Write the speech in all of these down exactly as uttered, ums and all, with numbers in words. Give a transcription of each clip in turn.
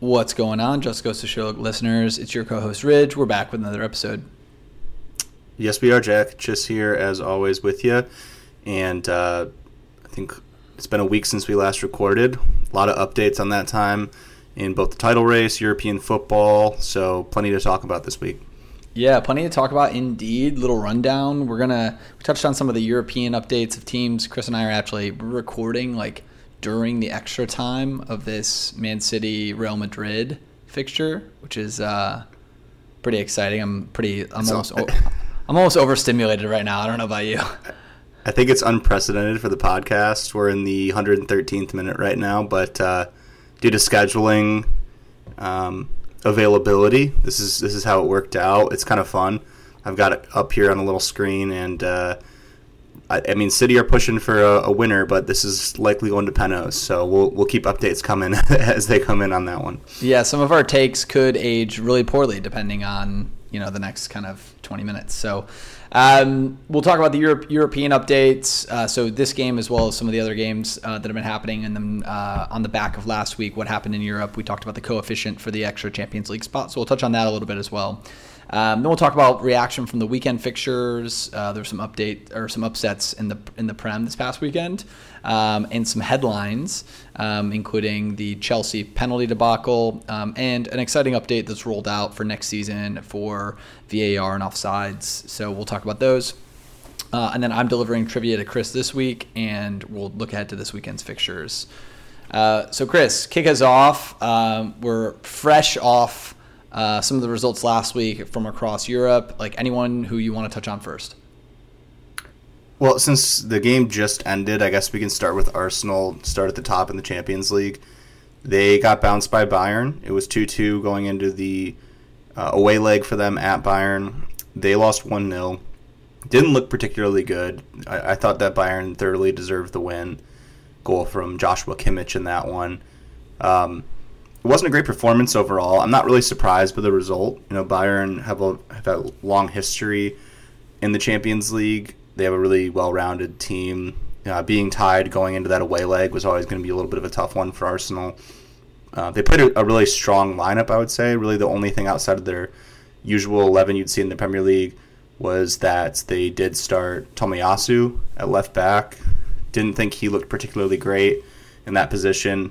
What's going on, Just Goes to Show listeners? It's your co-host Ridge. We're back with another episode. Yes, we are, Jack. Just here as always with you. And uh, I think it's been a week since we last recorded. A lot of updates on that time in both the title race, European football. So plenty to talk about this week. Yeah, plenty to talk about indeed. Little rundown. We're gonna we touched on some of the European updates of teams. Chris and I are actually recording like during the extra time of this Man City Real Madrid fixture, which is uh, pretty exciting. I'm pretty. I'm So- almost. I'm almost overstimulated right now. I don't know about you. I think it's unprecedented for the podcast. We're in the one hundred thirteenth minute right now, but uh, due to scheduling um, availability, this is this is how it worked out. It's kind of fun. I've got it up here on a little screen, and uh, I, I mean, City are pushing for a, a winner, but this is likely going to Penos, so we'll we'll keep updates coming as they come in on that one. Yeah, some of our takes could age really poorly depending on, you know, the next kind of twenty minutes. So um, we'll talk about the Europe, European updates. Uh, so this game, as well as some of the other games uh, that have been happening, and then uh, on the back of last week, what happened in Europe. We talked about the coefficient for the extra Champions League spot, so we'll touch on that a little bit as well. Um, then we'll talk about reaction from the weekend fixtures. Uh, there's some update or some upsets in the in the Prem this past weekend, um, and some headlines, um, including the Chelsea penalty debacle, um, and an exciting update that's rolled out for next season for V A R and offsides. So we'll talk about those. Uh, and then I'm delivering trivia to Chris this week, and we'll look ahead to this weekend's fixtures. Uh, so Chris, kick us off. Um, we're fresh off Uh, some of the results last week from across Europe. Like, anyone who you want to touch on first? Well, since the game just ended, I guess we can start with Arsenal, start at the top in the Champions League. They got bounced by Bayern. It was two two going into the uh, away leg for them at Bayern. They lost one nil. Didn't look particularly good. I, I thought that Bayern thoroughly deserved the win. Goal from Joshua Kimmich in that one. Um, It wasn't a great performance overall. I'm not really surprised by the result. You know, Bayern have a have a long history in the Champions League. They have a really well-rounded team. Uh, being tied going into that away leg was always going to be a little bit of a tough one for Arsenal. Uh, they played a, a really strong lineup, I would say. Really, the only thing outside of their usual eleven you'd see in the Premier League was that they did start Tomiyasu at left back. Didn't think he looked particularly great in that position.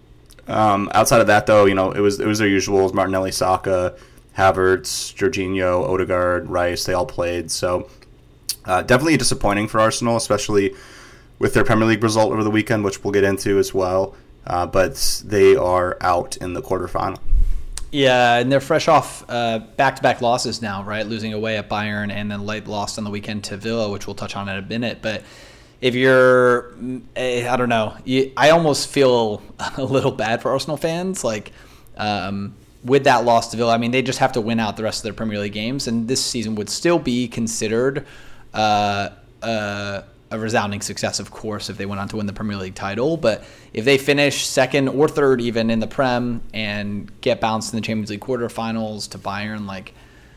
Um, outside of that, though, you know, it was it was their usuals: Martinelli, Saka, Havertz, Jorginho, Odegaard, Rice. They all played. So uh, definitely disappointing for Arsenal, especially with their Premier League result over the weekend, which we'll get into as well. Uh, but they are out in the quarterfinal. Yeah, and they're fresh off uh, back-to-back losses now, right? Losing away at Bayern and then late lost on the weekend to Villa, which we'll touch on in a minute. But if you're, I don't know, you, I almost feel a little bad for Arsenal fans. Like, um, with that loss to Villa, I mean, they just have to win out the rest of their Premier League games, and this season would still be considered uh, uh, a resounding success, of course, if they went on to win the Premier League title. But if they finish second or third even in the Prem and get bounced in the Champions League quarterfinals to Bayern, like,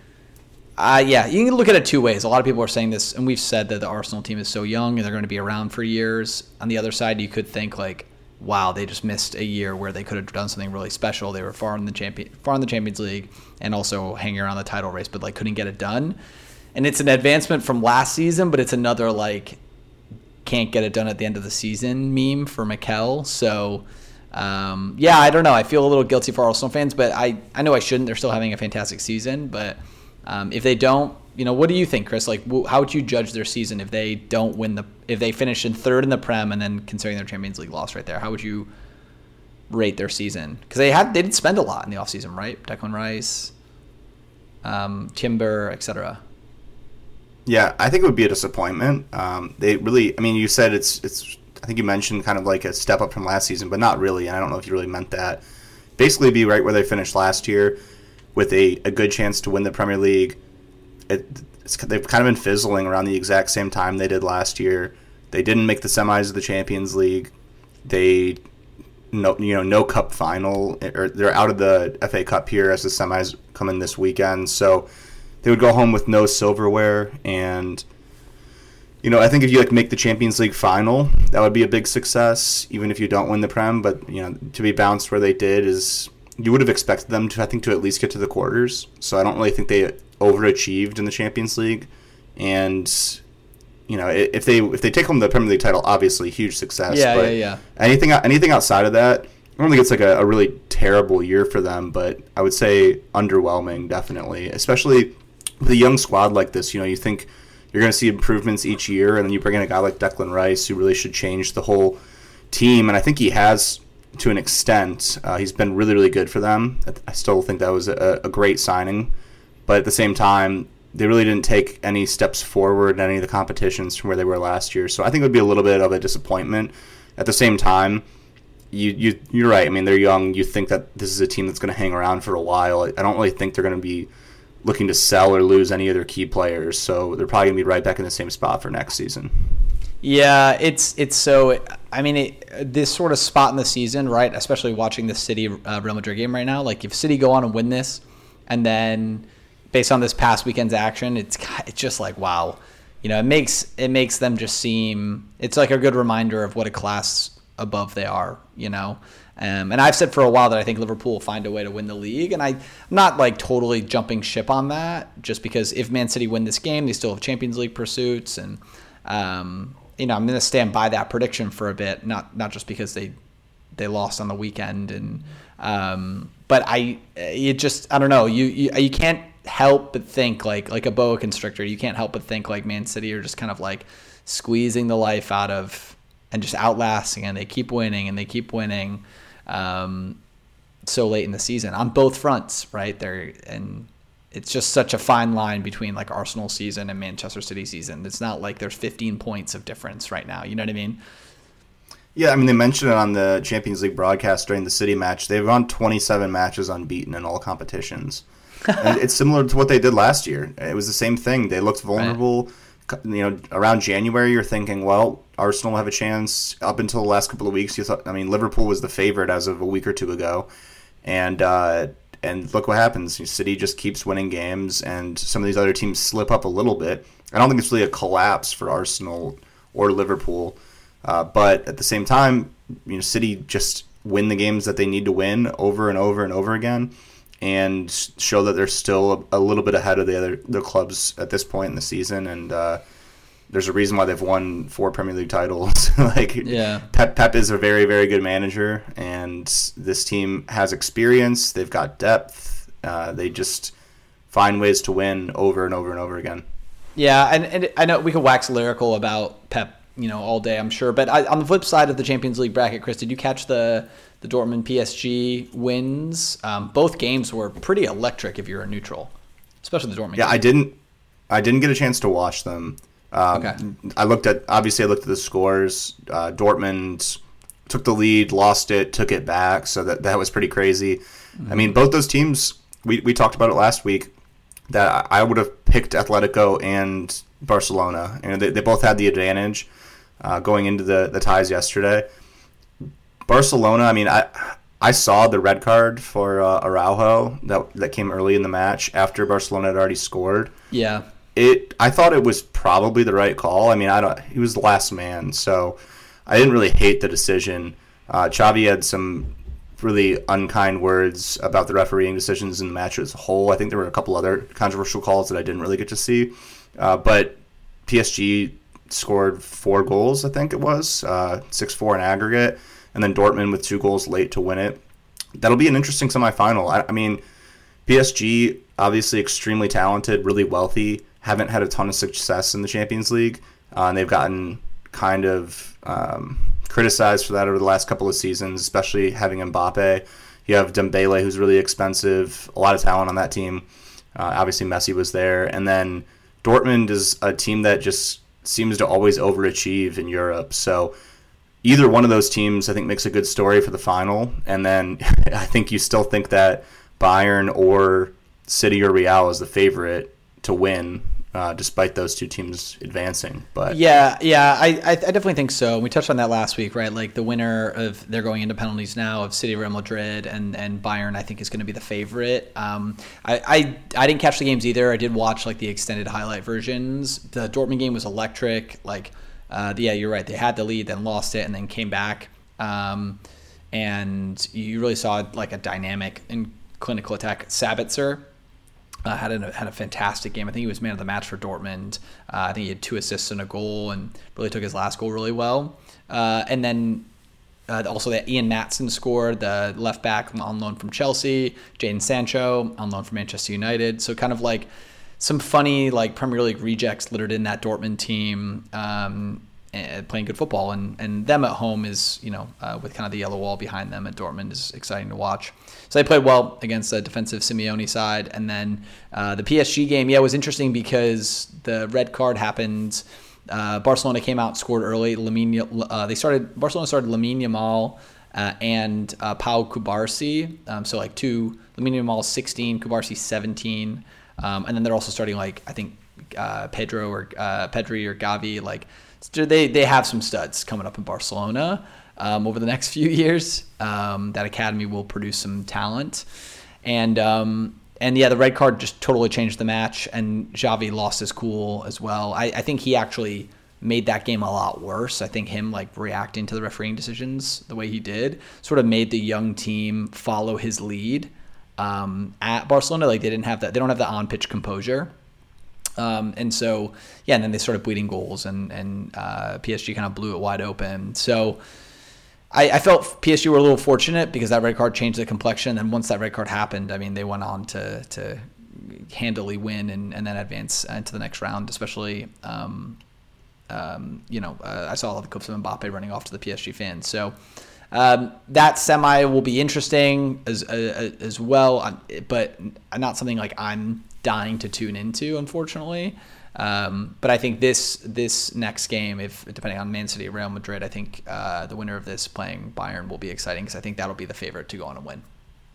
Uh, yeah, you can look at it two ways. A lot of people are saying this, and we've said that the Arsenal team is so young and they're going to be around for years. On the other side, you could think like, wow, they just missed a year where they could have done something really special. They were far in the champion, far in the Champions League, and also hanging around the title race, but like couldn't get it done. And it's an advancement from last season, but it's another like can't get it done at the end of the season meme for Mikel. So um, yeah, I don't know. I feel a little guilty for Arsenal fans, but I I know I shouldn't. They're still having a fantastic season, but. Um, if they don't, you know, what do you think, Chris? Like, wh- how would you judge their season if they don't win the, if they finish in third in the Prem and then considering their Champions League loss right there? How would you rate their season? Because they had, they did spend a lot in the offseason, right? Declan Rice, um, Timber, et cetera. Yeah, I think it would be a disappointment. Um, they really, I mean, you said it's, it's. I think you mentioned kind of like a step up from last season, but not really. And I don't know if you really meant that. Basically, be right where they finished last year, with a, a good chance to win the Premier League. It, it's, they've kind of been fizzling around the exact same time they did last year. They didn't make the semis of the Champions League. They, no, you know, no cup final, or they're out of the F A Cup here as the semis come in this weekend. So they would go home with no silverware. And, you know, I think if you like make the Champions League final, that would be a big success, even if you don't win the Prem. But, you know, to be bounced where they did is you would have expected them to, I think, to at least get to the quarters. So I don't really think they overachieved in the Champions League. And, you know, if they if they take home the Premier League title, obviously huge success. Yeah, but yeah, yeah. Anything anything outside of that, I don't think it's like a, a really terrible year for them, but I would say underwhelming, definitely. Especially with a young squad like this, you know, you think you're going to see improvements each year, and then you bring in a guy like Declan Rice who really should change the whole team, and I think he has to an extent. Uh, he's been really, really good for them. I still think that was a, a great signing, but at the same time, they really didn't take any steps forward in any of the competitions from where they were last year. So I think it would be a little bit of a disappointment. At the same time, you, you, you're right. I mean, they're young. You think that this is a team that's going to hang around for a while. I don't really think they're going to be looking to sell or lose any of their key players. So they're probably going to be right back in the same spot for next season. Yeah, it's it's so. I mean, it, this sort of spot in the season, right? Especially watching the City uh, Real Madrid game right now. Like, if City go on and win this, and then based on this past weekend's action, it's it's just like, wow, you know, it makes it makes them just seem. It's like a good reminder of what a class above they are, you know. Um, and I've said for a while that I think Liverpool will find a way to win the league, and I, I'm not like totally jumping ship on that, just because if Man City win this game, they still have Champions League pursuits, and um, you know, I'm going to stand by that prediction for a bit, not not just because they they lost on the weekend, and um, but I you just I don't know, you you, you can't help but think like like a boa constrictor, you can't help but think like Man City are just kind of like squeezing the life out of and just outlasting, and they keep winning and they keep winning. Um, so late in the season on both fronts, right there, and it's just such a fine line between like Arsenal season and Manchester City season. It's not like there's fifteen points of difference right now. You know what I mean? Yeah, I mean, they mentioned it on the Champions League broadcast during the City match. They've won twenty-seven matches unbeaten in all competitions. And it's similar to what they did last year. It was the same thing. They looked vulnerable. Right. You know, around January, you're thinking, well, Arsenal will have a chance. Up until the last couple of weeks, you thought, I mean, Liverpool was the favorite as of a week or two ago. And uh, and look what happens. City just keeps winning games, and some of these other teams slip up a little bit. I don't think it's really a collapse for Arsenal or Liverpool. Uh, but at the same time, you know, City just win the games that they need to win over and over and over again, and show that they're still a, a little bit ahead of the other the clubs at this point in the season. And uh, there's a reason why they've won four Premier League titles. like, yeah. Pep Pep is a very, very good manager, and this team has experience. They've got depth. Uh, they just find ways to win over and over and over again. Yeah, and, and I know we could wax lyrical about Pep, you know, all day, I'm sure. But I, on the flip side of the Champions League bracket, Chris, did you catch the the Dortmund P S G wins? Um, both games were pretty electric if you're a neutral, especially the Dortmund. Yeah, game. I didn't, I didn't get a chance to watch them. Um, okay. I looked at obviously I looked at the scores. Uh, Dortmund took the lead, lost it, took it back, so that that was pretty crazy. Mm-hmm. I mean, both those teams. We we talked about it last week. That I would have picked Atletico and Barcelona. You know, they they both had the advantage uh, going into the, the ties yesterday. Barcelona, I mean, I I saw the red card for uh, Araujo that that came early in the match after Barcelona had already scored. Yeah, it. I thought it was probably the right call. I mean, I don't. He was the last man, so I didn't really hate the decision. Uh, Xavi had some really unkind words about the refereeing decisions in the match as a whole. I think there were a couple other controversial calls that I didn't really get to see. Uh, but P S G scored four goals, I think it was, uh, six four in aggregate, and then Dortmund with two goals late to win it. That'll be an interesting semifinal. I, I mean, P S G, obviously extremely talented, really wealthy, haven't had a ton of success in the Champions League, uh, and they've gotten kind of um, criticized for that over the last couple of seasons, especially having Mbappe. You have Dembele, who's really expensive, a lot of talent on that team. Uh, obviously, Messi was there. And then Dortmund is a team that just seems to always overachieve in Europe. So either one of those teams, I think, makes a good story for the final. And then I think you still think that Bayern or City or Real is the favorite to win, Uh, despite those two teams advancing. But yeah, yeah, I, I I definitely think so. We touched on that last week, right? Like the winner of, they're going into penalties now, of City, Real Madrid, and, and Bayern, I think, is going to be the favorite. Um, I, I I didn't catch the games either. I did watch like the extended highlight versions. The Dortmund game was electric. Like, uh, yeah, you're right. They had the lead, then lost it, and then came back. Um, and you really saw like a dynamic and clinical attack. Sabitzer uh, had a had a fantastic game. I think he was man of the match for Dortmund. Uh, I think he had two assists and a goal, and really took his last goal really well. Uh, and then uh, also that Ian Maatsen scored, the left back on loan from Chelsea. Jadon Sancho on loan from Manchester United. So kind of like some funny like Premier League rejects littered in that Dortmund team, um, and playing good football. And, and them at home is, you know, uh, with kind of the yellow wall behind them at Dortmund is exciting to watch. So they played well against the defensive Simeone side. And then uh, the P S G game, yeah, was interesting because the red card happened. Uh, Barcelona came out, scored early. Lamine, uh, they started. Barcelona started Lamine Yamal uh, and uh, Pau Cubarsí. Um, so like two, Lamine Yamal sixteen, Cubarsí seventeen, um, and then they're also starting like I think uh, Pedro or uh, Pedri or Gavi. Like they they have some studs coming up in Barcelona um, over the next few years. Um, that academy will produce some talent, and. Um, And yeah, the red card just totally changed the match, and Xavi lost his cool as well. I, I think he actually made that game a lot worse. I think him like reacting to the refereeing decisions the way he did sort of made the young team follow his lead um, at Barcelona. Like they didn't have that, they don't have the on-pitch composure. Um, and so, yeah, and then they started bleeding goals, and, and uh, P S G kind of blew it wide open. So I, I felt P S G were a little fortunate because that red card changed the complexion. And once that red card happened, I mean, they went on to to handily win and, and then advance into the next round, especially, um, um, you know, uh, I saw all the clips of Mbappe running off to the P S G fans. So um, that semi will be interesting as uh, as well, but not something like I'm dying to tune into, unfortunately. Um, but I think this this next game, if depending on Man City or Real Madrid, I think uh, the winner of this playing Bayern will be exciting because I think that'll be the favorite to go on and win.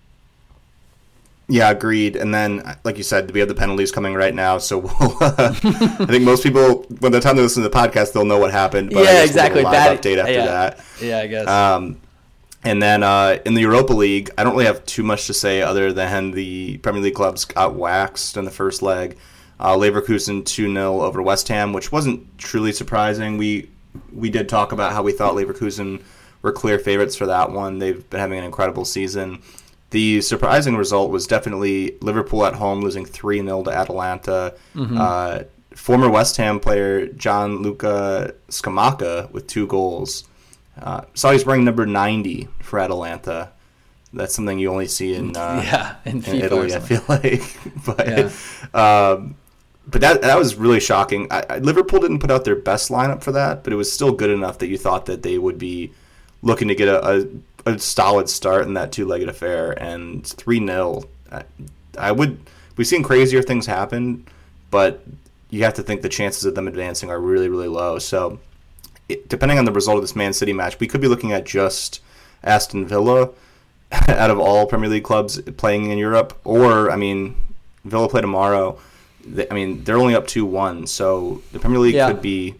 Yeah, agreed. And then, like you said, we have the penalties coming right now, so we'll, uh, I think most people, by the time they listen to the podcast, they'll know what happened. But yeah, exactly. We'll do a live Bad, update after yeah. that. Yeah, I guess. Um, and then uh, in the Europa League, I don't really have too much to say other than the Premier League clubs got waxed in the first leg. Uh, Leverkusen two nil over West Ham, which wasn't truly surprising. We we did talk about how we thought Leverkusen were clear favorites for that one. They've been having an incredible season. The surprising result was definitely Liverpool at home losing three nil to Atalanta. Mm-hmm. Uh, former West Ham player Gianluca Scamacca with two goals. Uh, saw he's wearing number ninety for Atalanta. That's something you only see in, uh, yeah, in, in Italy, I feel like. but yeah. um, but that that was really shocking. I, I, Liverpool didn't put out their best lineup for that, but it was still good enough that you thought that they would be looking to get a, a, a solid start in that two-legged affair. And three nil, I, I would we've seen crazier things happen, but you have to think the chances of them advancing are really, really low. So it, depending on the result of this Man City match, we could be looking at just Aston Villa out of all Premier League clubs playing in Europe. Or, I mean, Villa play tomorrow. They, I mean, they're only up two one, so the Premier League yeah. could be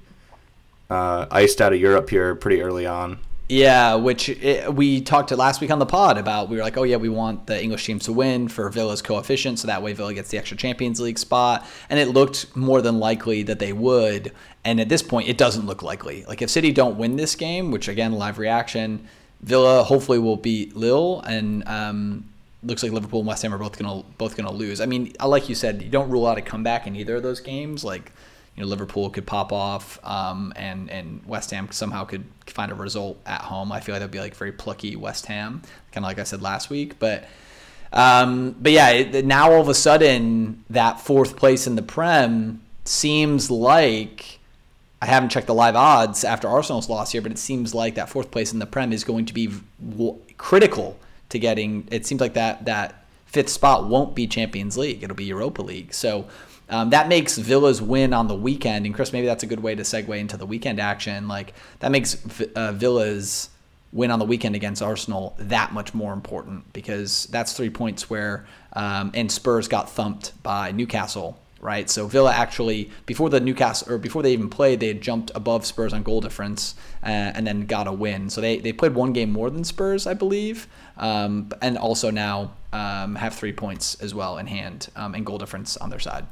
uh, iced out of Europe here pretty early on. Yeah, which it, we talked to last week on the pod about. We were like, oh, yeah, we want the English teams to win for Villa's coefficient, so that way Villa gets the extra Champions League spot. And it looked more than likely that they would. And at this point, it doesn't look likely. Like, if City don't win this game, which, again, live reaction, Villa hopefully will beat Lille, and um, looks like Liverpool and West Ham are both gonna both gonna lose. I mean, like you said, you don't rule out a comeback in either of those games. Like, you know, Liverpool could pop off, um, and and West Ham somehow could find a result at home. I feel like that'd be like very plucky West Ham, kind of like I said last week. But um, but yeah, it, now all of a sudden that fourth place in the Prem seems like. I haven't checked the live odds after Arsenal's loss here, but it seems like that fourth place in the Prem is going to be w- critical to getting. It seems like that that fifth spot won't be Champions League; it'll be Europa League. So um, that makes Villa's win on the weekend, and Chris, maybe that's a good way to segue into the weekend action. Like that makes uh, Villa's win on the weekend against Arsenal that much more important because that's three points where um, and Spurs got thumped by Newcastle. Right, so Villa actually before the Newcastle or before they even played, they had jumped above Spurs on goal difference uh, and then got a win. So they, they played one game more than Spurs, I believe, um, and also now um, have three points as well in hand um, and goal difference on their side.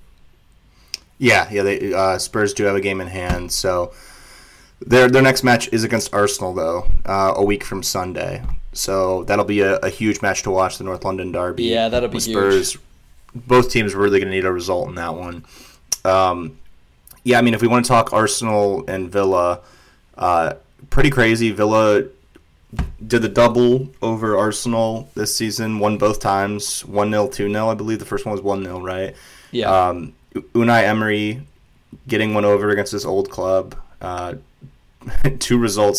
Yeah, yeah, they, uh, Spurs do have a game in hand. So their their next match is against Arsenal though, uh, a week from Sunday. So that'll be a, a huge match to watch, the North London derby. Yeah, that'll be Spurs. huge. Both teams are really going to need a result in that one. Um, yeah, I mean, if we want to talk Arsenal and Villa, uh, pretty crazy. Villa did the double over Arsenal this season, won both times, one nil, two nil, I believe. The first one was one nil, right? Yeah. Um, Unai Emery getting one over against his old club. Uh, two results.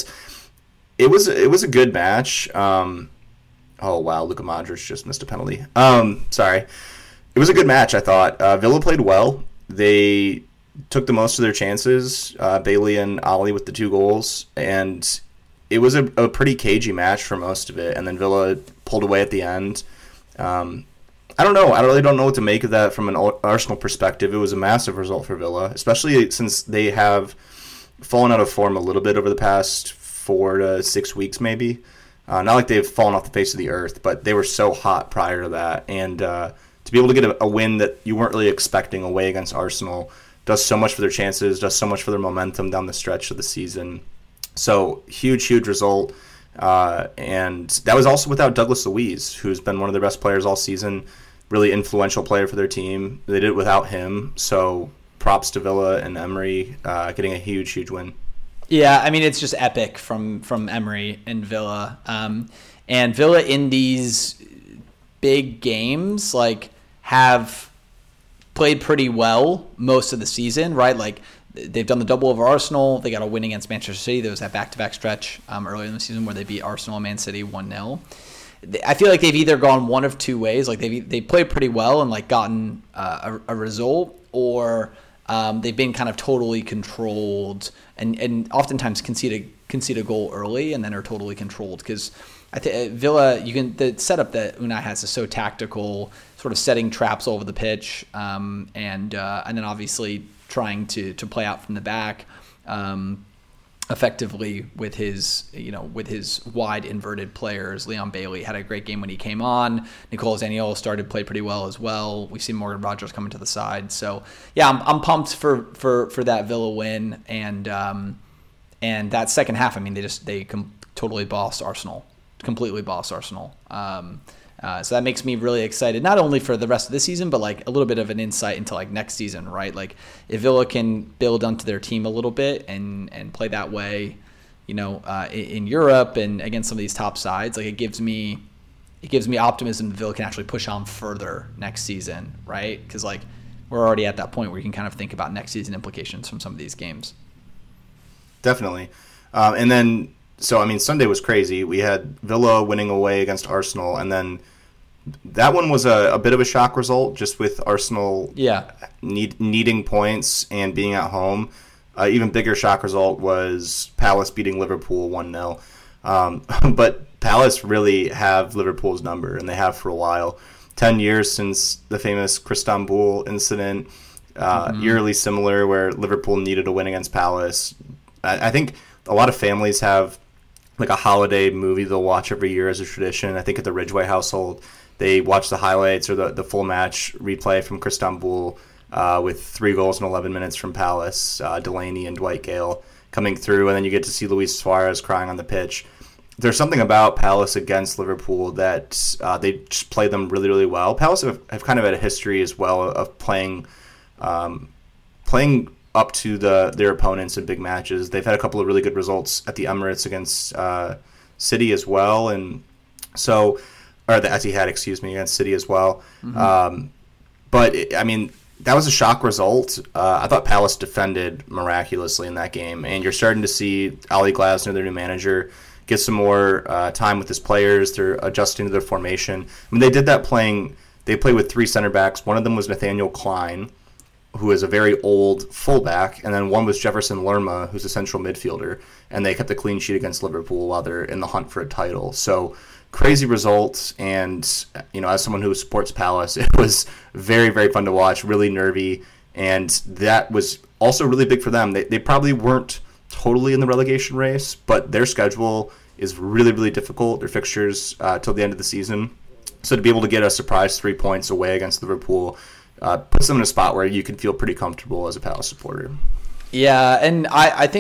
It was it was a good match. Um, oh, wow, Luka Modric just missed a penalty. Um, sorry. It was a good match, I thought. Uh, Villa played well. They took the most of their chances, uh, Bailey and Ali with the two goals, and it was a, a pretty cagey match for most of it, and then Villa pulled away at the end. Um, I don't know. I really don't know what to make of that from an Arsenal perspective. It was a massive result for Villa, especially since they have fallen out of form a little bit over the past four to six weeks maybe. Uh, not like they've fallen off the face of the earth, but they were so hot prior to that, and uh, to be able to get a, a win that you weren't really expecting away against Arsenal does so much for their chances, does so much for their momentum down the stretch of the season. So, huge, huge result. Uh, and that was also without Douglas Luiz, who's been one of their best players all season, really influential player for their team. They did it without him. So, props to Villa and Emery uh, getting a huge, huge win. Yeah, I mean, it's just epic from, from Emery and Villa. Um, and Villa in these big games, like, have played pretty well most of the season, right? Like, they've done the double over Arsenal. They got a win against Manchester City. There was that back-to-back stretch um, earlier in the season where they beat Arsenal and Man City one nil. I feel like they've either gone one of two ways. Like, they've they played pretty well and, like, gotten uh, a, a result, or um, they've been kind of totally controlled and, and oftentimes concede a, concede a goal early and then are totally controlled. Because I think Villa, you can the setup that Unai has is so tactical, sort of setting traps all over the pitch, um, and uh, and then obviously trying to to play out from the back um, effectively with his you know with his wide inverted players. Leon Bailey had a great game when he came on. Nicolo Zaniolo started played pretty well as well. We see Morgan Rogers coming to the side. So yeah, I'm I'm pumped for for for that Villa win, and um, and that second half. I mean, they just they com- totally bossed Arsenal, completely bossed Arsenal. Um, Uh, so that makes me really excited, not only for the rest of the season, but like a little bit of an insight into like next season, right? Like if Villa can build onto their team a little bit and, and play that way, you know, uh, in, in Europe and against some of these top sides, like it gives me, it gives me optimism that Villa can actually push on further next season, right? Because like we're already at that point where you can kind of think about next season implications from some of these games. Definitely. Um, and then, so, I mean, Sunday was crazy. We had Villa winning away against Arsenal, and then that one was a, a bit of a shock result, just with Arsenal yeah. need, needing points and being at home. Uh, even bigger shock result was Palace beating Liverpool one nil. Um, but Palace really have Liverpool's number, and they have for a while. Ten years since the famous Istanbul incident, uh, mm-hmm. eerily similar, where Liverpool needed a win against Palace. I, I think a lot of families have like a holiday movie they'll watch every year as a tradition. I think at the Ridgeway household, they watch the highlights or the, the full match replay from Istanbul uh, with three goals in eleven minutes from Palace, uh, Delaney and Dwight Gale coming through, and then you get to see Luis Suarez crying on the pitch. There's something about Palace against Liverpool that uh, they just play them really, really well. Palace have, have kind of had a history as well of playing um, playing up to the their opponents in big matches. They've had a couple of really good results at the Emirates against uh, City as well, and so or the Etihad, excuse me, against City as well. Mm-hmm. Um, but it, I mean, that was a shock result. Uh, I thought Palace defended miraculously in that game, and you're starting to see Ali Glasner, their new manager, get some more uh, time with his players. They're adjusting to their formation. I mean, they did that playing. They played with three center backs. One of them was Nathaniel Klein, who is a very old fullback, and then one was Jefferson Lerma, who's a central midfielder, and they kept a clean sheet against Liverpool while they're in the hunt for a title. So crazy results, and you know, as someone who supports Palace, it was very, very fun to watch, really nervy, and that was also really big for them. They they probably weren't totally in the relegation race, but their schedule is really, really difficult, their fixtures uh, till the end of the season. So to be able to get a surprise three points away against Liverpool Uh, puts them in a spot where you can feel pretty comfortable as a Palace supporter. Yeah, and I, I think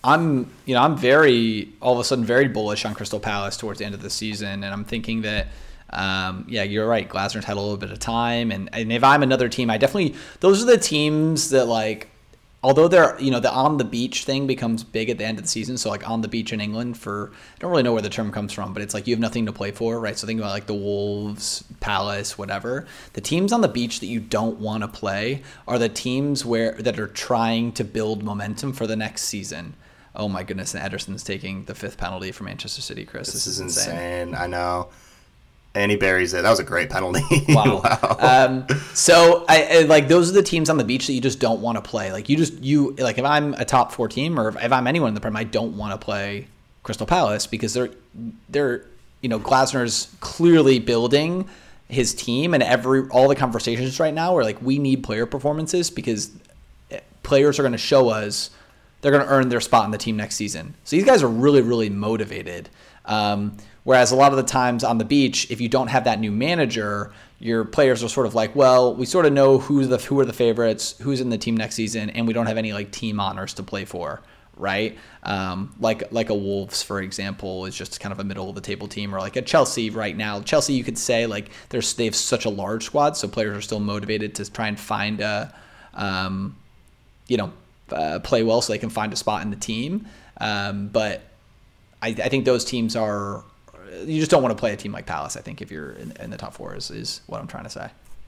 I'm, you know, I'm very, all of a sudden, very bullish on Crystal Palace towards the end of the season, and I'm thinking that, um, yeah, you're right. Glasner's had a little bit of time, and, and if I'm another team, I definitely, those are the teams that, like, although they're, you know, the on the beach thing becomes big at the end of the season. So like on the beach in England for, I don't really know where the term comes from, but it's like you have nothing to play for, right? So think about like the Wolves, Palace, whatever. The teams on the beach that you don't want to play are the teams where that are trying to build momentum for the next season. Oh my goodness, and Ederson's taking the fifth penalty for Manchester City, Chris. This, this is insane. insane. I know. And he buries it. That was a great penalty. Wow. wow. Um, so, I, I like those are the teams on the beach that you just don't want to play. Like you just you like if I'm a top four team or if I'm anyone in the Prem, I don't want to play Crystal Palace because they're they're you know Glasner's clearly building his team, and every all the conversations right now are like we need player performances because players are going to show us they're going to earn their spot in the team next season. So these guys are really really motivated. Um, Whereas a lot of the times on the beach, if you don't have that new manager, your players are sort of like, well, we sort of know who's the who are the favorites, who's in the team next season, and we don't have any like team honors to play for, right? Um, like like a Wolves, for example, is just kind of a middle of the table team, or like a Chelsea right now. Chelsea, you could say like there's they have such a large squad, so players are still motivated to try and find a, um, you know, uh, play well so they can find a spot in the team. Um, but I, I think those teams are. You just don't want to play a team like Palace, I think, if you're in, in the top four, is, is what I'm trying to say.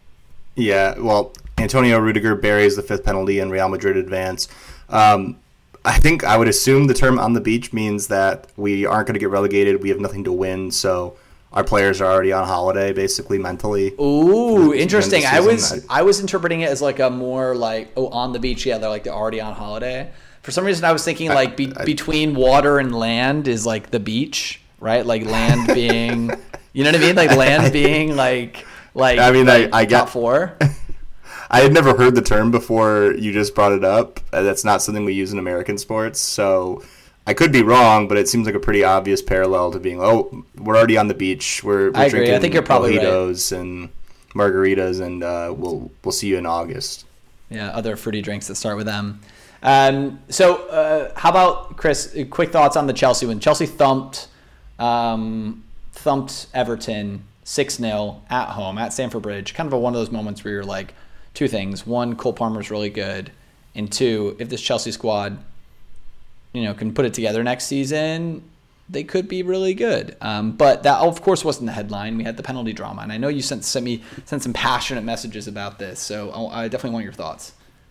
Yeah, well, Antonio Rudiger buries the fifth penalty and Real Madrid advance. Um, I think I would assume the term on the beach means that we aren't going to get relegated. We have nothing to win, so our players are already on holiday, basically, mentally. Ooh, interesting. I was I was interpreting it as like a more like, oh, on the beach, yeah, they're like they're already on holiday. For some reason, I was thinking like be, I, I, between water and land is like the beach. Right, like land being, you know what I mean, like land being like, like I mean, like I, I top got four. I had never heard the term before you just brought it up. That's not something we use in American sports, so I could be wrong, but it seems like a pretty obvious parallel to being, oh, we're already on the beach, we're, we're I drinking agree. I think you're probably mojitos right. and margaritas, and uh, we'll we'll see you in August. Yeah, other fruity drinks that start with M. Um, so, uh, how about Chris? Quick thoughts on the Chelsea win. Chelsea thumped. Um, thumped Everton six nil at home at Stamford Bridge. Kind of a, one of those moments where you're like, two things. One, Cole Palmer's really good. And two, if this Chelsea squad, you know, can put it together next season, they could be really good. Um, but that, of course, wasn't the headline. We had the penalty drama. And I know you sent, sent me sent some passionate messages about this. So I, I definitely want your thoughts.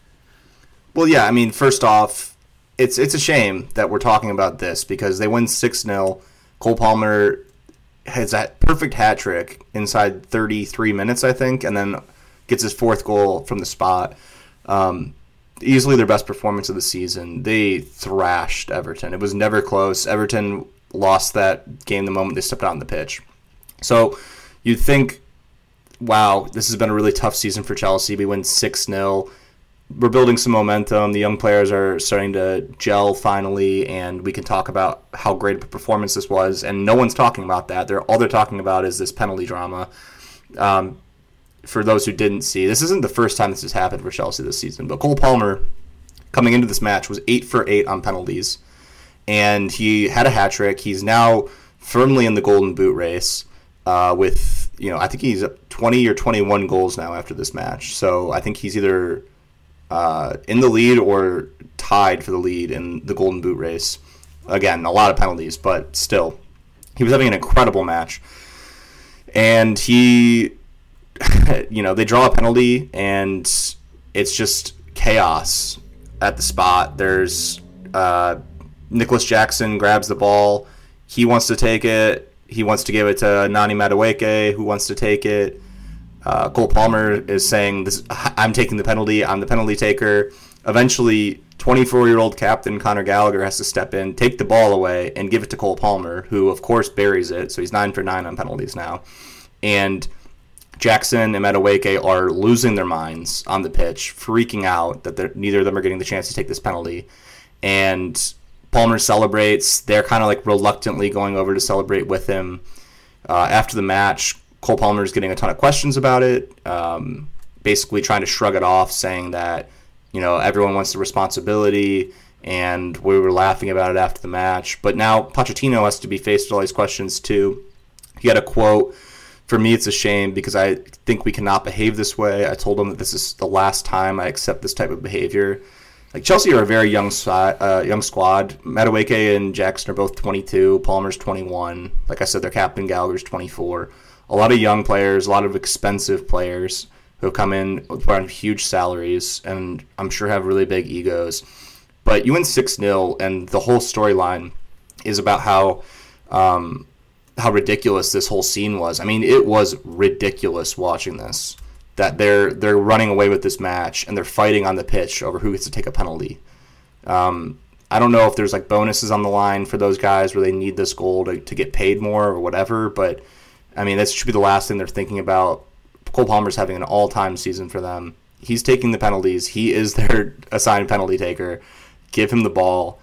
Well, yeah, I mean, first off, it's it's a shame that we're talking about this because they win six nil. Cole Palmer has that perfect hat trick inside thirty-three minutes, I think, and then gets his fourth goal from the spot. Um, easily their best performance of the season. They thrashed Everton. It was never close. Everton lost that game the moment they stepped out on the pitch. So you'd think, wow, this has been a really tough season for Chelsea. We win six nil. We're building some momentum. The young players are starting to gel finally, and we can talk about how great a performance this was. And no one's talking about that. They're all they're talking about is this penalty drama. Um, for those who didn't see, this isn't the first time this has happened for Chelsea this season. But Cole Palmer, coming into this match, was eight for eight on penalties, and he had a hat trick. He's now firmly in the Golden Boot race uh, with, you know, I think he's twenty or twenty-one goals now after this match. So I think he's either Uh, in the lead or tied for the lead in the Golden Boot race. Again, a lot of penalties, but still. He was having an incredible match. And he, you know, they draw a penalty, and it's just chaos at the spot. There's uh, Nicholas Jackson grabs the ball. He wants to take it. He wants to give it to Nani Madueke, who wants to take it. Uh, Cole Palmer is saying, "This, I'm taking the penalty. I'm the penalty taker." Eventually, twenty-four-year-old captain Conor Gallagher has to step in, take the ball away, and give it to Cole Palmer, who, of course, buries it. So he's nine for nine on penalties now. And Jackson and Madueke are losing their minds on the pitch, freaking out that neither of them are getting the chance to take this penalty. And Palmer celebrates. They're kind of like reluctantly going over to celebrate with him. Uh, after the match, Cole Palmer is getting a ton of questions about it, um, basically trying to shrug it off, saying that, you know, everyone wants the responsibility. and we were laughing about it after the match. But now Pochettino has to be faced with all these questions too. He had a quote, "For me, it's a shame because I think we cannot behave this way. I told him that this is the last time I accept this type of behavior." Like, Chelsea are a very young squad. Uh, young squad. Madueke and Jackson are both twenty-two. Palmer's twenty-one. Like I said, their captain Gallagher's twenty-four. A lot of young players, a lot of expensive players who come in on huge salaries and I'm sure have really big egos. But you win six nil, and the whole storyline is about how um, how ridiculous this whole scene was. I mean, it was ridiculous watching this. That they're they're running away with this match and they're fighting on the pitch over who gets to take a penalty. Um, I don't know if there's like bonuses on the line for those guys where they need this goal to, to get paid more or whatever, but I mean, that should be the last thing they're thinking about. Cole Palmer's having an all-time season for them. He's taking the penalties. He is their assigned penalty taker. Give him the ball.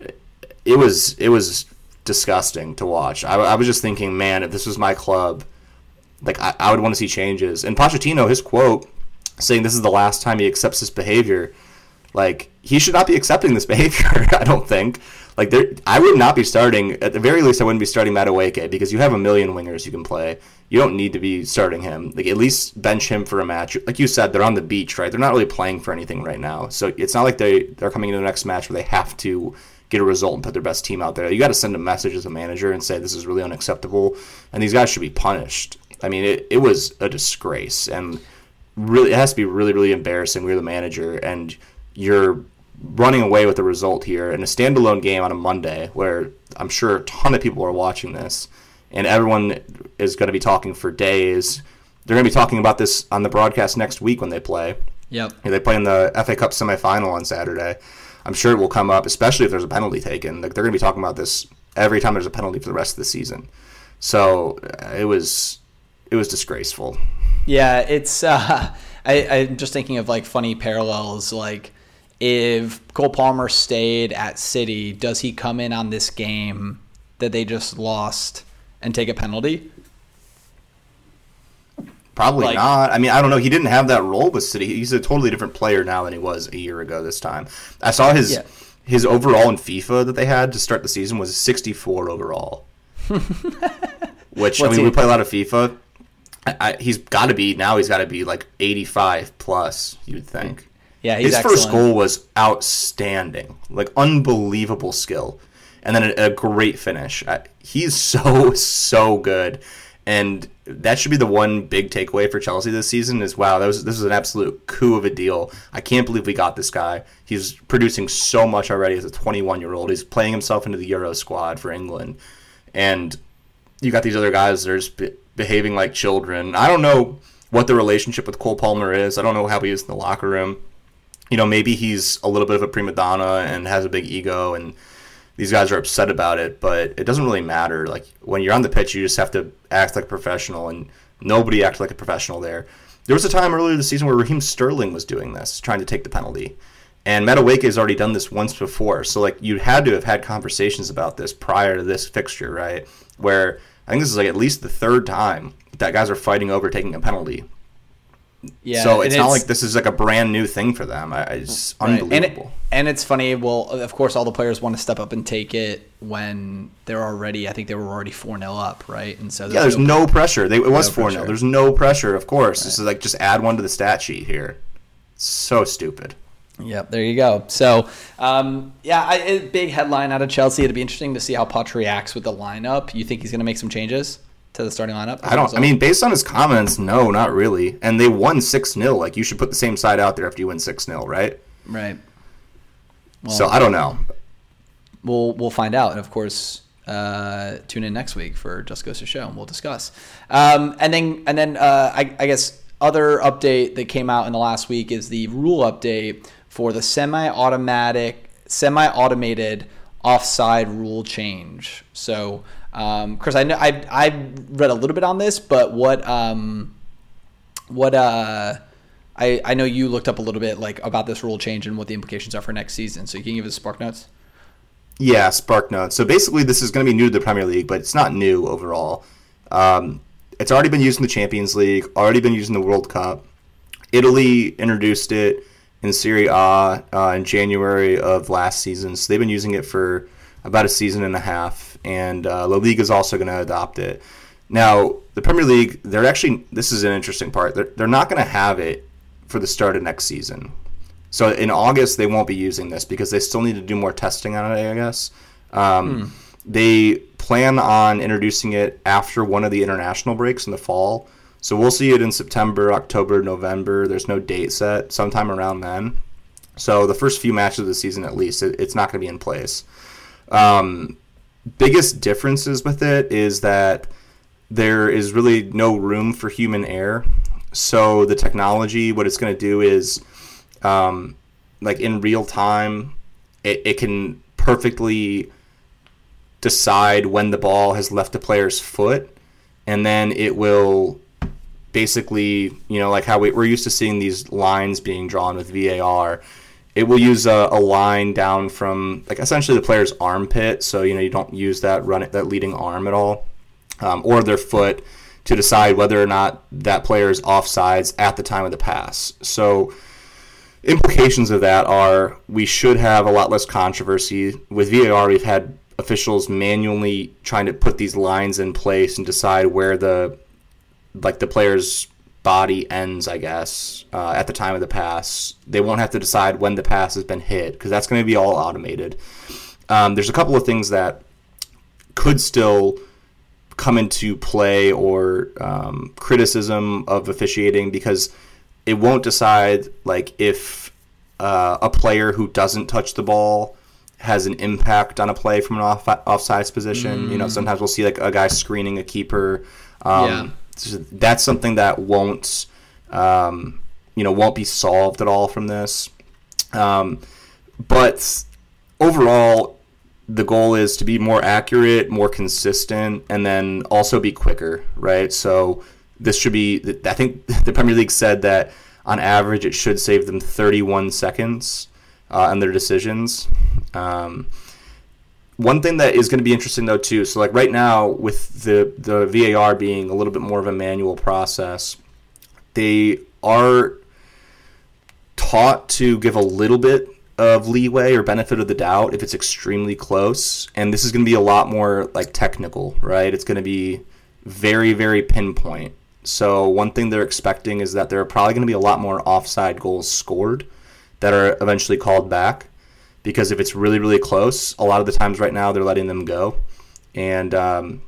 It was it was disgusting to watch. I, I was just thinking, man, if this was my club, like I, I would want to see changes. And Pochettino, his quote saying this is the last time he accepts this behavior, like he should not be accepting this behavior. I don't think. Like there, I would not be starting. At the very least, I wouldn't be starting Madueke because you have a million wingers you can play. You don't need to be starting him. Like at least bench him for a match. Like you said, they're on the beach, right? They're not really playing for anything right now. So it's not like they they're coming into the next match where they have to get a result and put their best team out there. You got to send a message as a manager and say this is really unacceptable, and these guys should be punished. I mean, it, it was a disgrace, and really it has to be really really embarrassing. We're the manager, and you're running away with the result here in a standalone game on a Monday where I'm sure a ton of people are watching this and everyone is going to be talking for days. They're going to be talking about this on the broadcast next week when they play. Yep. They play in the F A Cup semifinal on Saturday. I'm sure it will come up, especially if there's a penalty taken. Like they're going to be talking about this every time there's a penalty for the rest of the season. So uh, it was it was disgraceful. Yeah, it's uh, I, I'm just thinking of like funny parallels, like if Cole Palmer stayed at City, does he come in on this game that they just lost and take a penalty? Probably like, not. I mean, I don't know. He didn't have that role with City. He's a totally different player now than he was a year ago this time. I saw his yeah. his overall in FIFA that they had to start the season was sixty-four overall. Which, What's I mean, he? we play a lot of FIFA. I, I, he's got to be, now he's got to be like eighty-five plus, you would think. Yeah, he's His excellent. First goal was outstanding, like unbelievable skill, and then a, a great finish. I, he's so so good, and that should be the one big takeaway for Chelsea this season. Is wow, that was this was an absolute coup of a deal. I can't believe we got this guy. He's producing so much already as a twenty-one year old. He's playing himself into the Euro squad for England, and you got these other guys that are just be- behaving like children. I don't know what the relationship with Cole Palmer is. I don't know how he is in the locker room. You know, maybe he's a little bit of a prima donna and has a big ego, and these guys are upset about it, but it doesn't really matter. Like, when you're on the pitch, you just have to act like a professional, and nobody acted like a professional there. There was a time earlier this season where Raheem Sterling was doing this, trying to take the penalty, and Madueke has already done this once before, so, like, you had to have had conversations about this prior to this fixture, right, where I think this is, like, at least the third time that guys are fighting over taking a penalty. Yeah, so it's not it's, like this is like a brand new thing for them. It's right. unbelievable. And, it, and it's funny. Well, of course, all the players want to step up and take it when they're already. I think they were already four nil up, right? And so there's yeah, there's no, no pressure. They, it was four no nil. There's no pressure, of course. Right. This is like just add one to the stat sheet here. So stupid. Yep, there you go. So, um, yeah, I, a big headline out of Chelsea. It'll be interesting to see how Poch reacts with the lineup. You think he's going to make some changes to the starting lineup? I don't. I mean, based on his comments, no, not really. And they won six nil. Like, you should put the same side out there after you win six nil, right? Right. Well, so I don't know. We'll we'll find out. And of course, uh, tune in next week for Just Goes to Show, and we'll discuss. Um, and then and then uh, I, I guess other update that came out in the last week is the rule update for the semi-automatic, semi-automated offside rule change. So. Um, Chris, I know I I read a little bit on this, but what um, what uh, I I know you looked up a little bit like about this rule change and what the implications are for next season. So you can give us Spark Notes. Yeah, Spark Notes. So basically, this is going to be new to the Premier League, but it's not new overall. Um, it's already been used in the Champions League, already been used in the World Cup. Italy introduced it in Serie A uh, in January of last season. So they've been using it for about a season and a half, and uh, La Liga is also going to adopt it. Now, the Premier League, they're actually, this is an interesting part, they're, they're not going to have it for the start of next season. So in August, they won't be using this because they still need to do more testing on it, I guess. Um, hmm. They plan on introducing it after one of the international breaks in the fall. So we'll see it in September, October, November. There's no date set, sometime around then. So the first few matches of the season, at least, it, it's not going to be in place. Um, biggest differences with it is that there is really no room for human error. So the technology, what it's going to do is, um, like in real time, it, it can perfectly decide when the ball has left the player's foot, and then it will basically, you know, like how we, we're used to seeing these lines being drawn with V A R. It will use a, a line down from like essentially the player's armpit, so you know you don't use that run that leading arm at all, um, or their foot, to decide whether or not that player is offsides at the time of the pass. So implications of that are we should have a lot less controversy. With V A R, we've had officials manually trying to put these lines in place and decide where the like the player's body ends, I guess, uh, at the time of the pass. They won't have to decide when the pass has been hit because that's going to be all automated. Um, there's a couple of things that could still come into play or um, criticism of officiating because it won't decide like if uh, a player who doesn't touch the ball has an impact on a play from an off offsides position. Mm. You know, sometimes we'll see like a guy screening a keeper. Um, yeah. So that's something that won't, um, you know, won't be solved at all from this. Um, but overall, the goal is to be more accurate, more consistent, and then also be quicker, right? So this should be, I think the Premier League said that on average it should save them thirty-one seconds uh, on their decisions. Um, one thing that is going to be interesting though too, so like right now with the, the V A R being a little bit more of a manual process, they are taught to give a little bit of leeway or benefit of the doubt if it's extremely close, and this is going to be a lot more like technical, right? It's going to be very, very pinpoint. So one thing they're expecting is that there are probably going to be a lot more offside goals scored that are eventually called back, because if it's really, really close, a lot of the times right now they're letting them go. And um,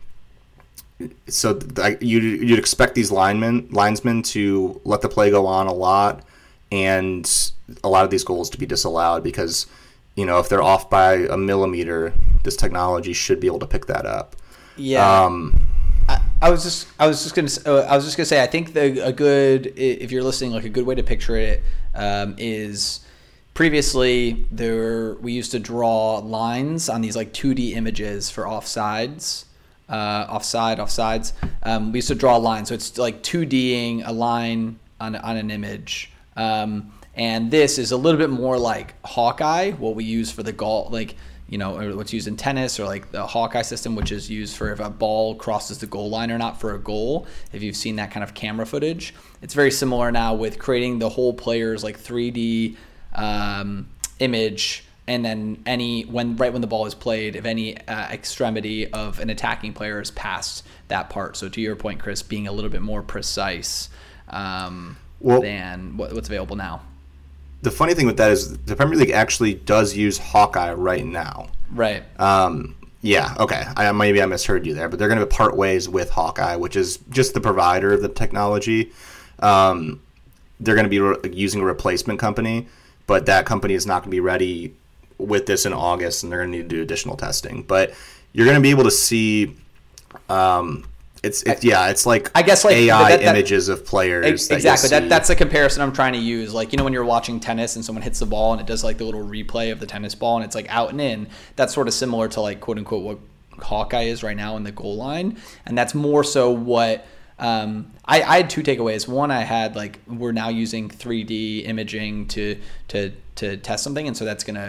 so th- you'd, you'd expect these linemen, linesmen to let the play go on a lot, and a lot of these goals to be disallowed because, you know, if they're off by a millimeter, this technology should be able to pick that up. Yeah. Um, I, I was just, I was just gonna, uh, I was just gonna say, I think the a good, if you're listening, like a good way to picture it um, is. Previously, there we used to draw lines on these like two D images for offsides, uh, offside, offsides. Um, we used to draw lines, so it's like two D-ing a line on on an image. Um, and this is a little bit more like Hawkeye, what we use for the goal, like you know, or what's used in tennis, or like the Hawkeye system, which is used for if a ball crosses the goal line or not for a goal. If you've seen that kind of camera footage, it's very similar now with creating the whole player's like three D. Um, image, and then any when right when the ball is played, if any uh, extremity of an attacking player is past that part. So to your point, Chris, being a little bit more precise um, well, than what, what's available now. The funny thing with that is the Premier League actually does use Hawkeye right now. Right. Um, yeah. Okay. I maybe I misheard you there, but they're going to part ways with Hawkeye, which is just the provider of the technology. Um, they're going to be re- using a replacement company. But that company is not going to be ready with this in August, and they're going to need to do additional testing. But you're going to be able to see, um, it's, it's yeah, it's like, I guess like A I that, that, images of players. Exactly. That that that's the comparison I'm trying to use. Like, you know, when you're watching tennis and someone hits the ball and it does like the little replay of the tennis ball and it's like out and in. That's sort of similar to like quote unquote what Hawkeye is right now in the goal line, and that's more so what. Um, I, I had two takeaways. One, I had like we're now using three D imaging to to to test something, and so that's gonna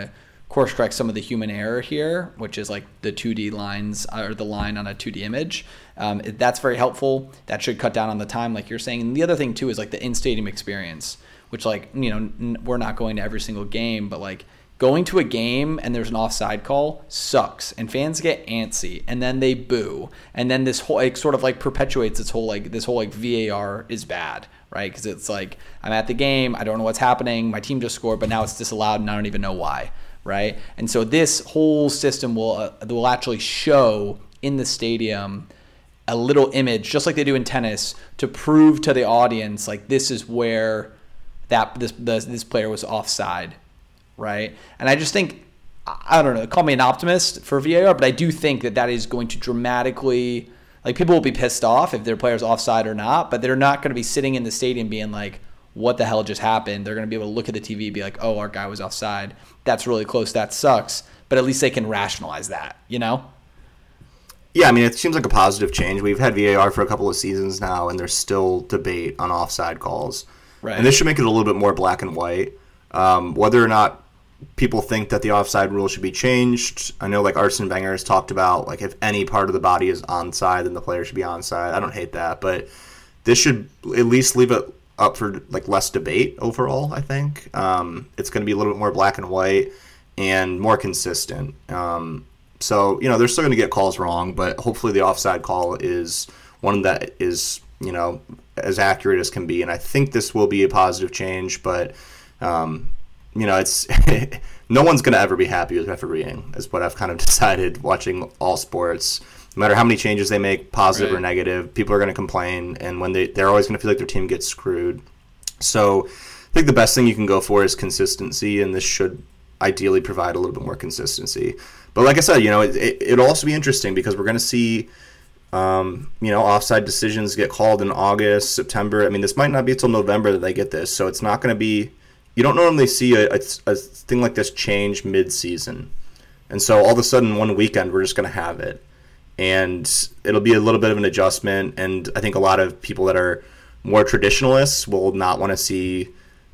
course correct some of the human error here, which is like the two D lines or the line on a two D image. Um, that's very helpful. That should cut down on the time, like you're saying. And the other thing too is like the in-stadium experience, which like, you know, n- we're not going to every single game, but like going to a game and there's an offside call sucks, and fans get antsy, and then they boo, and then this whole like sort of like perpetuates this whole like this whole like V A R is bad, right? Because it's like I'm at the game, I don't know what's happening, my team just scored, but now it's disallowed and I don't even know why, right? And so this whole system will uh, will actually show in the stadium a little image, just like they do in tennis, to prove to the audience like this is where that this this, this player was offside. Right. And I just think, I don't know, call me an optimist for V A R, but I do think that that is going to dramatically, like people will be pissed off if their player's offside or not, but they're not going to be sitting in the stadium being like, what the hell just happened? They're going to be able to look at the T V and be like, oh, our guy was offside. That's really close. That sucks. But at least they can rationalize that, you know? Yeah, I mean, it seems like a positive change. We've had V A R for a couple of seasons now, and there's still debate on offside calls. Right. And this should make it a little bit more black and white. Um, whether or not people think that the offside rule should be changed. I know like Arsene Wenger has talked about like if any part of the body is onside, then the player should be onside. I don't hate that, but this should at least leave it up for like less debate overall, I think. Um, it's going to be a little bit more black and white and more consistent. Um, so, you know, they're still going to get calls wrong, but hopefully the offside call is one that is, you know, as accurate as can be. And I think this will be a positive change, but um, you know, it's no one's going to ever be happy with refereeing, is what I've kind of decided watching all sports. No matter how many changes they make, positive right. or negative, people are going to complain, and when they, they're always going to feel like their team gets screwed. So I think the best thing you can go for is consistency, and this should ideally provide a little bit more consistency. But like I said, you know, it, it, it'll also be interesting because we're going to see, um, you know, offside decisions get called in August, September. I mean, this might not be until November that they get this, so it's not going to be – you don't normally see a, a, a thing like this change mid-season. And so all of a sudden, one weekend, we're just going to have it. And it'll be a little bit of an adjustment. And I think a lot of people that are more traditionalists will not want to see...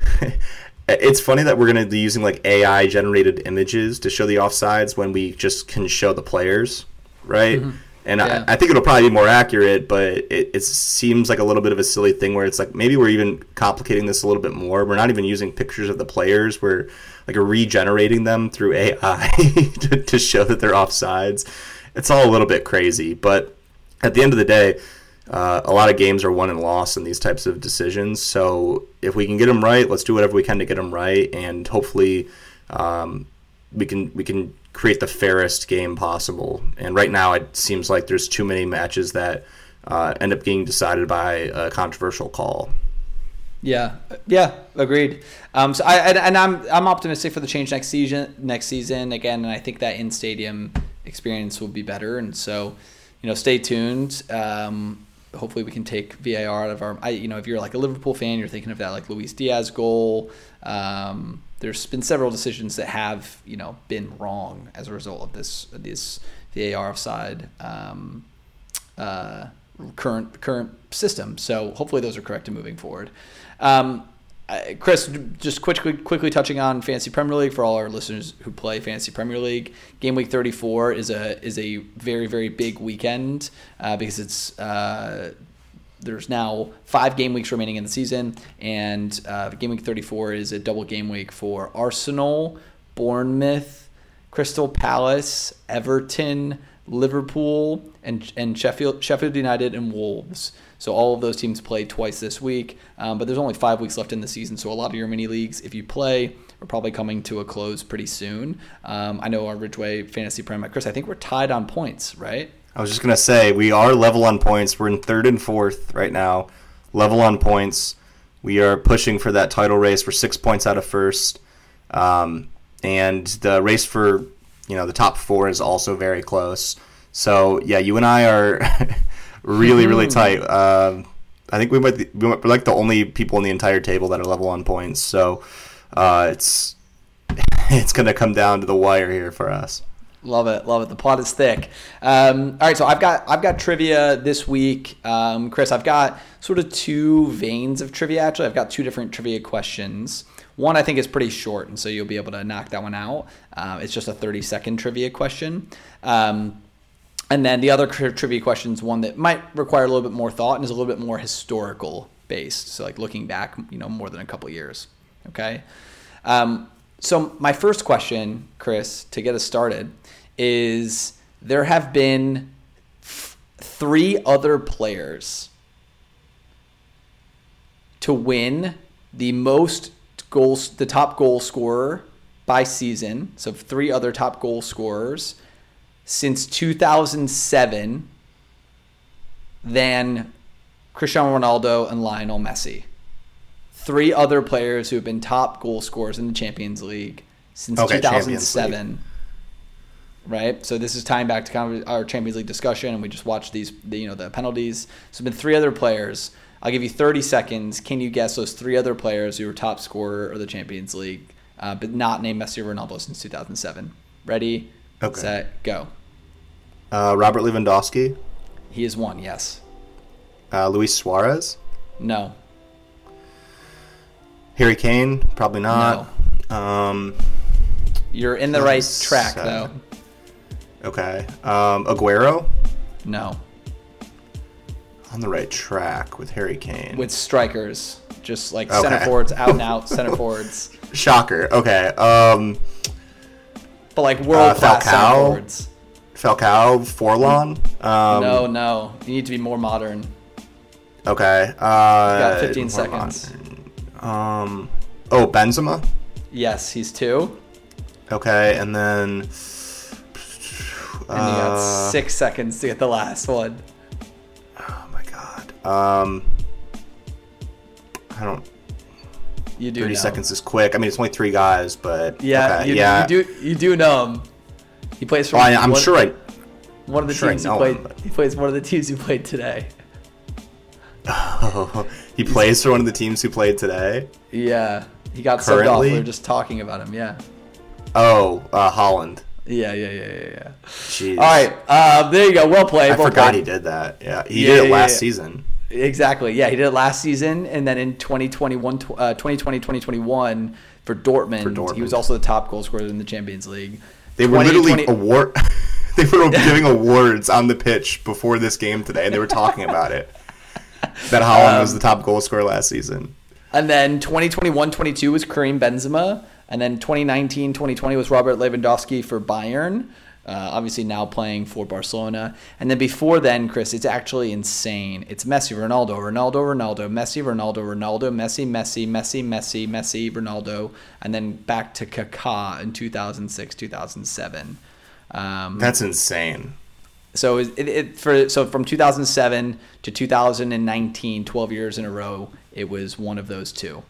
It's funny that we're going to be using like A I-generated images to show the offsides when we just can show the players, right? Mm-hmm. And yeah. I, I think it'll probably be more accurate, but it, it seems like a little bit of a silly thing where it's like maybe we're even complicating this a little bit more. We're not even using pictures of the players. We're like regenerating them through A I to, to show that they're offsides. It's all a little bit crazy, but at the end of the day, uh, a lot of games are won and lost in these types of decisions. So if we can get them right, let's do whatever we can to get them right, and hopefully um, we can we can. create the fairest game possible. And right now it seems like there's too many matches that uh, end up getting decided by a controversial call. Yeah, yeah, agreed. Um, so I and, and I'm I'm optimistic for the change next season. Next season again, and I think that in stadium experience will be better. And so, you know, stay tuned. Um, hopefully, we can take V A R out of our. I, you know, if you're like a Liverpool fan, you're thinking of that like Luis Diaz goal. Um, there's been several decisions that have, you know, been wrong as a result of this this V A R offside um, uh, current current system. So hopefully those are corrected moving forward. Um, uh, Chris, just quickly quickly touching on Fantasy Premier League for all our listeners who play Fantasy Premier League. Game week thirty-four is a is a very very big weekend uh, because it's. Uh, There's now five game weeks remaining in the season, and uh, game week thirty-four is a double game week for Arsenal, Bournemouth, Crystal Palace, Everton, Liverpool, and and Sheffield Sheffield United and Wolves. So all of those teams play twice this week, um, but there's only five weeks left in the season, so a lot of your mini leagues, if you play, are probably coming to a close pretty soon. Um, I know our Ridgeway Fantasy Premier, Chris, I think we're tied on points, right? I was just going to say, we are level on points. We're in third and fourth right now, level on points. We are pushing for that title race. We're six points out of first. Um, and the race for, you know, the top four is also very close. So, yeah, you and I are really, really tight. Um, I think we might be, we're like the only people on the entire table that are level on points. So uh, it's it's going to come down to the wire here for us. Love it, love it. The plot is thick. Um, all right, so I've got I've got trivia this week, um, Chris. I've got sort of two veins of trivia. Actually, I've got two different trivia questions. One I think is pretty short, and so you'll be able to knock that one out. Uh, it's just a thirty second trivia question. Um, and then the other tri- trivia question is one that might require a little bit more thought and is a little bit more historical based. So like looking back, you know, more than a couple years. Okay. Um, so my first question, Chris, to get us started, is there have been f- three other players to win the most goals, the top goal scorer by season. So three other top goal scorers since two thousand seven than Cristiano Ronaldo and Lionel Messi. Three other players who have been top goal scorers in the Champions League since okay, two thousand seven. Right? So this is tying back to our Champions League discussion, and we just watched these, you know, the penalties. So there have been three other players. I'll give you thirty seconds. Can you guess those three other players who were top scorer of the Champions League, uh, but not named Messi or Ronaldo since two thousand seven? Ready, okay. set, go. Uh, Robert Lewandowski. He is one, yes. Uh, Luis Suarez. No. Harry Kane, probably not. No. Um, You're in the right track, though. Okay. Um, Aguero? No. On the right track with Harry Kane. With strikers. Just like okay. center forwards, out and out, center forwards. Shocker. Okay. Um, but like world-class uh, center forwards. Falcao, Forlan? Um, no, no. You need to be more modern. Okay. Uh, you got fifteen seconds. Modern. Um, oh, Benzema? Yes, he's two. Okay, and then... And you got uh, six seconds to get the last one. Oh, my God. Um, I don't... You do thirty know. seconds is quick. I mean, it's only three guys, but... Yeah, okay, you, yeah. you do you do know him. He plays for... Well, I, I'm one, sure I... One of the sure teams who him, played... but... He plays one of the teams who played today. Oh, he plays for one of the teams who played today? Yeah. He got Currently? subbed off. We were just talking about him, yeah. Oh, uh, Holland. Yeah, yeah, yeah, yeah, yeah. Jeez. All right, uh, there you go. Well played. I well forgot played. he did that. Yeah, he Yeah, did it yeah, last yeah. season. Exactly. Yeah, he did it last season, and then in twenty twenty-one, uh, twenty twenty, twenty twenty-one for Dortmund, For Dortmund. he was also the top goal scorer in the Champions League. They were literally twenty award. They were giving awards on the pitch before this game today, and they were talking about it. That Holland um, was the top goal scorer last season. And then twenty twenty-one twenty-two was Karim Benzema. And then twenty nineteen twenty twenty was Robert Lewandowski for Bayern. Uh, obviously now playing for Barcelona. And then before then, Chris, it's actually insane. It's Messi, Ronaldo, Ronaldo, Ronaldo, Messi, Ronaldo, Ronaldo, Messi, Messi, Messi, Messi, Messi, Ronaldo. And then back to Kaká in two thousand six, two thousand seven. Um, That's insane. So it, it for so from two thousand seven to two thousand nineteen, twelve years in a row, it was one of those two.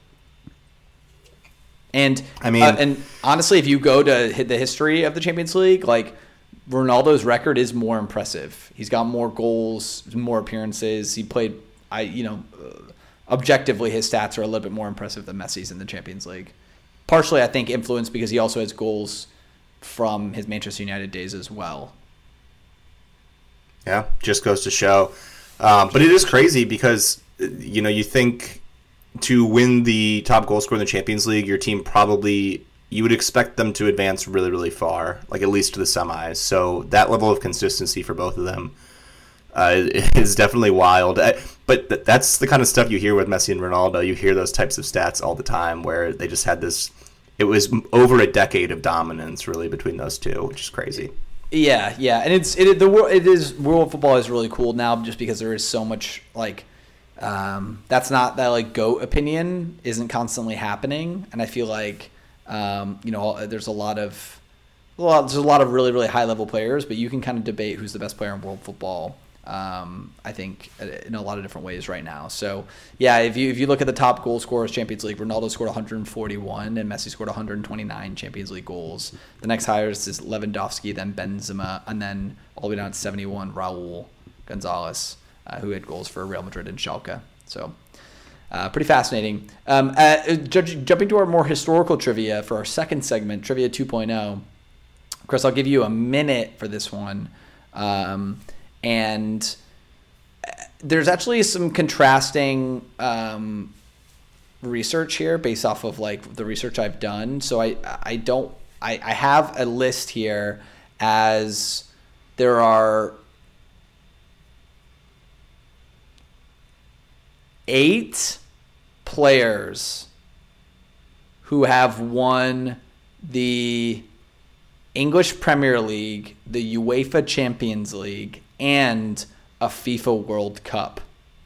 And I mean, uh, and honestly, if you go to hit the history of the Champions League, like Ronaldo's record is more impressive. He's got more goals, more appearances. He played, I you know, uh, objectively his stats are a little bit more impressive than Messi's in the Champions League. Partially, I think influenced because he also has goals from his Manchester United days as well. Yeah, just goes to show. Um, but it is crazy because, you know, you think to win the top goal scorer in the Champions League, your team probably, you would expect them to advance really, really far, like at least to the semis. So that level of consistency for both of them uh, is definitely wild. But th- that's the kind of stuff you hear with Messi and Ronaldo. You hear those types of stats all the time where they just had this, it was over a decade of dominance really between those two, which is crazy. Yeah, yeah, and it's it the world it is world football is really cool now just because there is so much like um, that's not that like GOAT opinion isn't constantly happening, and I feel like um, you know there's a lot of a lot, there's a lot of really really high level players, but you can kind of debate who's the best player in world football. Um, I think in a lot of different ways right now. So yeah, if you if you look at the top goal scorers Champions League, Ronaldo scored one hundred forty-one and Messi scored one hundred twenty-nine Champions League goals. The next highest is Lewandowski, then Benzema, and then all the way down to seventy-one, Raul Gonzalez, uh, who had goals for Real Madrid and Schalke. So uh, pretty fascinating. Um, uh, jumping to our more historical trivia for our second segment, Trivia two point oh. Chris, I'll give you a minute for this one. Um, and there's actually some contrasting um, research here based off of like the research I've done. So I, I don't, I, I have a list here as there are eight players who have won the English Premier League, the UEFA Champions League, and a FIFA World Cup.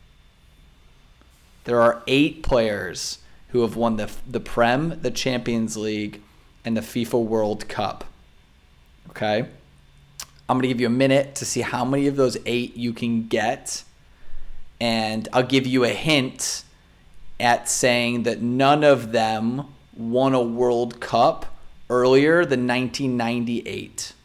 There are eight players who have won the the Prem, the Champions League, and the FIFA World Cup. Okay? I'm going to give you a minute to see how many of those eight you can get. And I'll give you a hint at saying that none of them won a World Cup earlier than nineteen ninety-eight.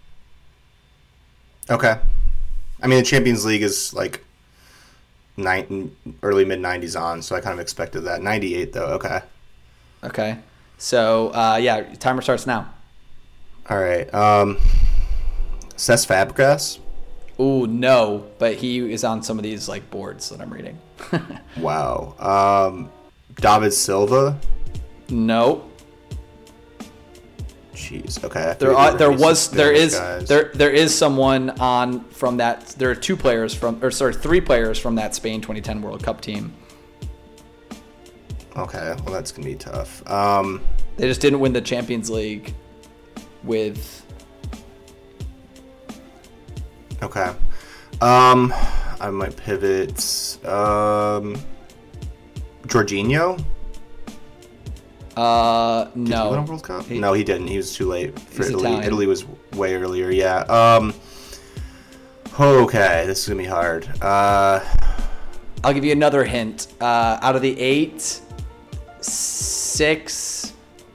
Okay. I mean, the Champions League is like nine, early mid nineties on, so I kind of expected that. ninety-eight though. Okay. Okay. So uh, yeah, timer starts now. All right. Um, Cesc Fabregas. Ooh, no, but he is on some of these like boards that I'm reading. Wow. Um, David Silva. No. Jeez. Okay. There are, there was there is guys. there there is someone on from that. There are two players from or sorry three players from that Spain twenty ten World Cup team. Okay. Well, that's gonna be tough. Um, they just didn't win the Champions League with. Okay. Um, I might pivot. Um, Jorginho. Uh, Did no. he win a World Cup? He, no, he didn't. He was too late for he's Italy. Italian. Italy was way earlier. Yeah. Um. Okay, this is gonna be hard. Uh, I'll give you another hint. Uh, out of the eight, six,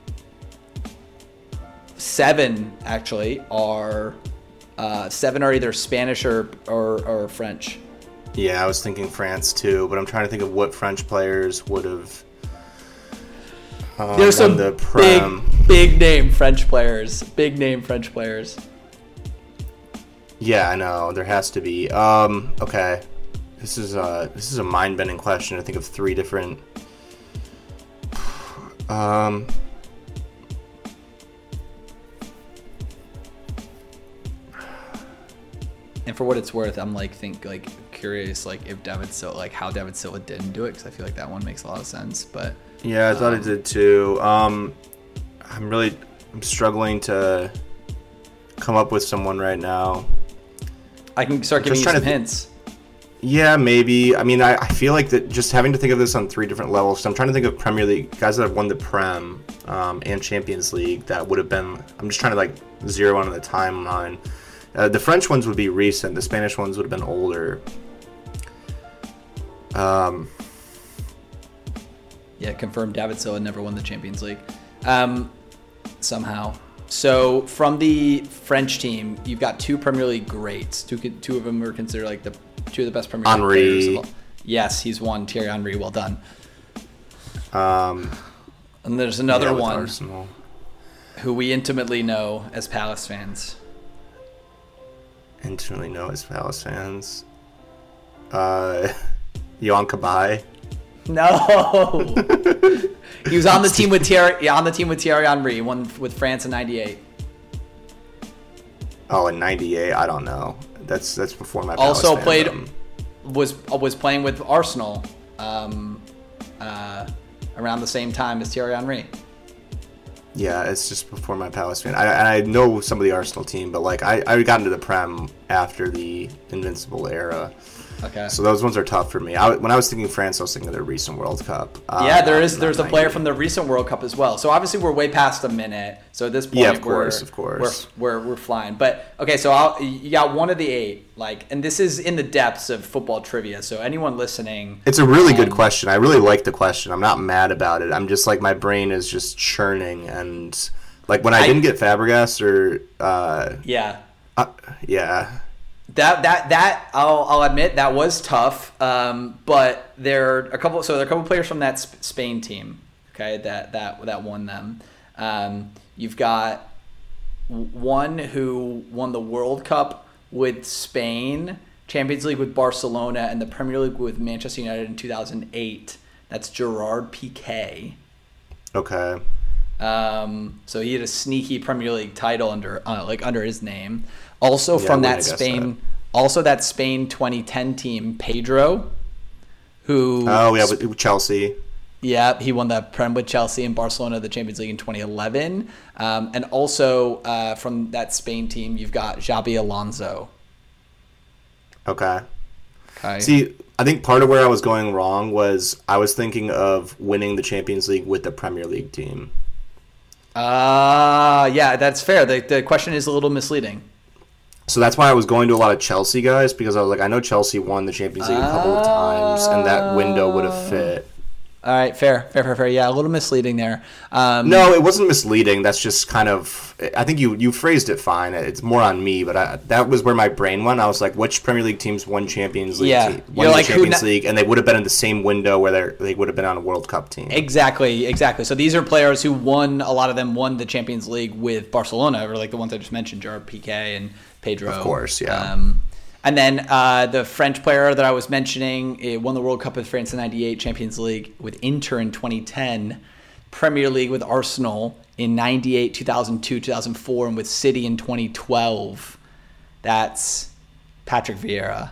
seven actually are. Uh, seven are either Spanish or, or, or French. yeah, I was thinking France too, but I'm trying to think of what French players would have. Um, There's some the Prem. big, big name French players. Big name French players. Yeah, I know. There has to be. Um, okay, this is a this is a mind bending question. I think of three different. Um. And for what it's worth, I'm like think like curious like if David Silva like how David Silva didn't do it because I feel like that one makes a lot of sense. But Yeah, I thought um, it did too. Um, I'm really I'm struggling to come up with someone right now. I can start giving Just you trying some to th- hints. Yeah, maybe. I mean, I, I feel like that just having to think of this on three different levels. So I'm trying to think of Premier League guys that have won the Prem um, and Champions League that would have been. I'm just trying to like zero in on the timeline. Uh, the French ones would be recent. The Spanish ones would have been older. Um. Yeah, confirmed. David Silva never won the Champions League. Um, somehow. So from the French team, you've got two Premier League greats. Two two of them are considered like the two of the best Premier League Henry. players of all. Yes, he's won. Thierry Henry, well done. Um. And there's another yeah, with one Arsenal. who we intimately know as Palace fans. Intimately know as Palace fans. Uh, Yohan Cabaye. No, he was on the team with Thierry. Yeah, on the team with Thierry Henry. Won with France in ninety-eight. Oh, in ninety-eight, I don't know. That's that's before my Palace Also played fandom. was was playing with Arsenal um, uh, around the same time as Thierry Henry. Yeah, it's just before my Palace fan. I I know some of the Arsenal team, but like I I got into the Prem after the Invincible era. Okay. So those ones are tough for me. I, when I was thinking France, I was thinking of their recent World Cup. Uh, Yeah, there not- is. not There's a player ninety-eight. from the recent World Cup as well. So obviously we're way past a minute. So at this point, Yeah, of course, we're, of course. we're, we're we're flying. But okay, so I'll, you got one of the eight. Like, and this is in the depths of football trivia. So anyone listening, It's a really um, good question. I really like the question. I'm not mad about it. I'm just like my brain is just churning and like when I, I- didn't get Fabregas or uh, Yeah, uh yeah. that that that I'll I'll admit that was tough. Um, but there are a couple. So there are a couple players from that Sp- Spain team. Okay, that that that won them. Um, you've got one who won the World Cup with Spain, Champions League with Barcelona, and the Premier League with Manchester United in two thousand eight. That's Gerard Piqué. Okay. Um, so he had a sneaky Premier League title under uh, like under his name. Also Yeah, from I that wouldn't have guessed Spain, that. also that Spain twenty ten team, Pedro, who Oh, yeah, with Chelsea. yeah, he won the Prem with Chelsea and Barcelona, the Champions League in twenty eleven. Um, and also uh, from that Spain team, you've got Xabi Alonso. Okay. Okay. See, I think part of where I was going wrong was I was thinking of winning the Champions League with the Premier League team. Uh, yeah, that's fair. The, the question is a little misleading. So that's why I was going to a lot of Chelsea guys, because I was like, I know Chelsea won the Champions League a couple of times, and that window would have fit. All right, fair, fair, fair, fair. Yeah, a little misleading there. Um, No, it wasn't misleading. That's just kind of, I think you, you phrased it fine. It's more on me, but I, that was where my brain went. I was like, which Premier League teams won Champions League? Yeah. Team, won You're the like, who Champions na- League, and they would have been in the same window where they they would have been on a World Cup team. Exactly, exactly. So these are players who won, a lot of them won the Champions League with Barcelona, or like the ones I just mentioned, Gerard Piqué and Pedro. Of course, yeah. Um, and then uh, the French player that I was mentioning, it won the World Cup with France in ninety-eight, Champions League with Inter in twenty ten, Premier League with Arsenal in ninety-eight, two thousand two, two thousand four, and with City in twenty twelve. That's Patrick Vieira.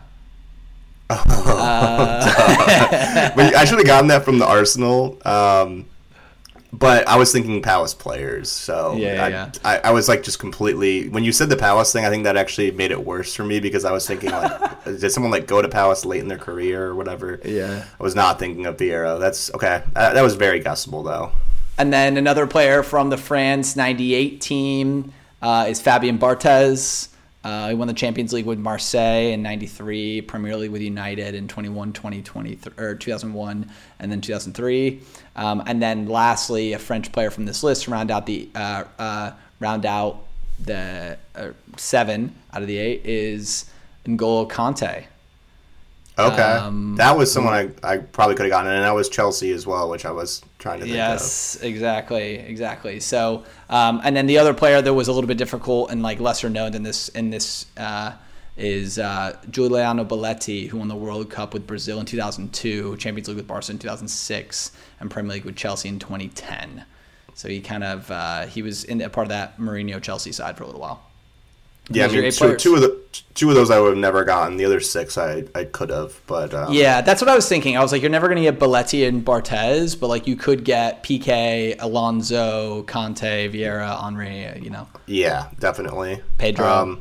uh, but I should have gotten that from the Arsenal. Um, but I was thinking Palace players, so Yeah, I, yeah. I, I was like just completely. When you said the Palace thing, I think that actually made it worse for me because I was thinking like, did someone like go to Palace late in their career or whatever? Yeah. I was not thinking of Vieira. That's okay. Uh, that was very guessable though. And then another player from the France ninety-eight team uh, is Fabien Barthez. Uh, he won the Champions League with Marseille in ninety-three, Premier League with United in twenty-one, twenty twenty, or two thousand one, and then two thousand three. Um, and then lastly, a French player from this list to round out the uh, uh, round out the uh, seven out of the eight is N'Golo Kante. Okay, Um, that was someone I, I probably could have gotten, and that was Chelsea as well, which I was trying to think Yes, exactly, exactly. So, um, and then the other player that was a little bit difficult and like lesser known than this in this uh, is uh, Giuliano Belletti, who won the World Cup with Brazil in two thousand two, Champions League with Barca in two thousand six, and Premier League with Chelsea in twenty ten. So he kind of uh, he was in a part of that Mourinho Chelsea side for a little while. of. Yeah, I Those are mean, eight so players. two of the two of those I would have never gotten. The other six I, I could have, but um, Yeah, that's what I was thinking. I was like, you're never going to get Belletti and Barthez, but like you could get Piqué, Alonso, Conte, Vieira, Henry, you know. yeah, definitely. Pedro. Um,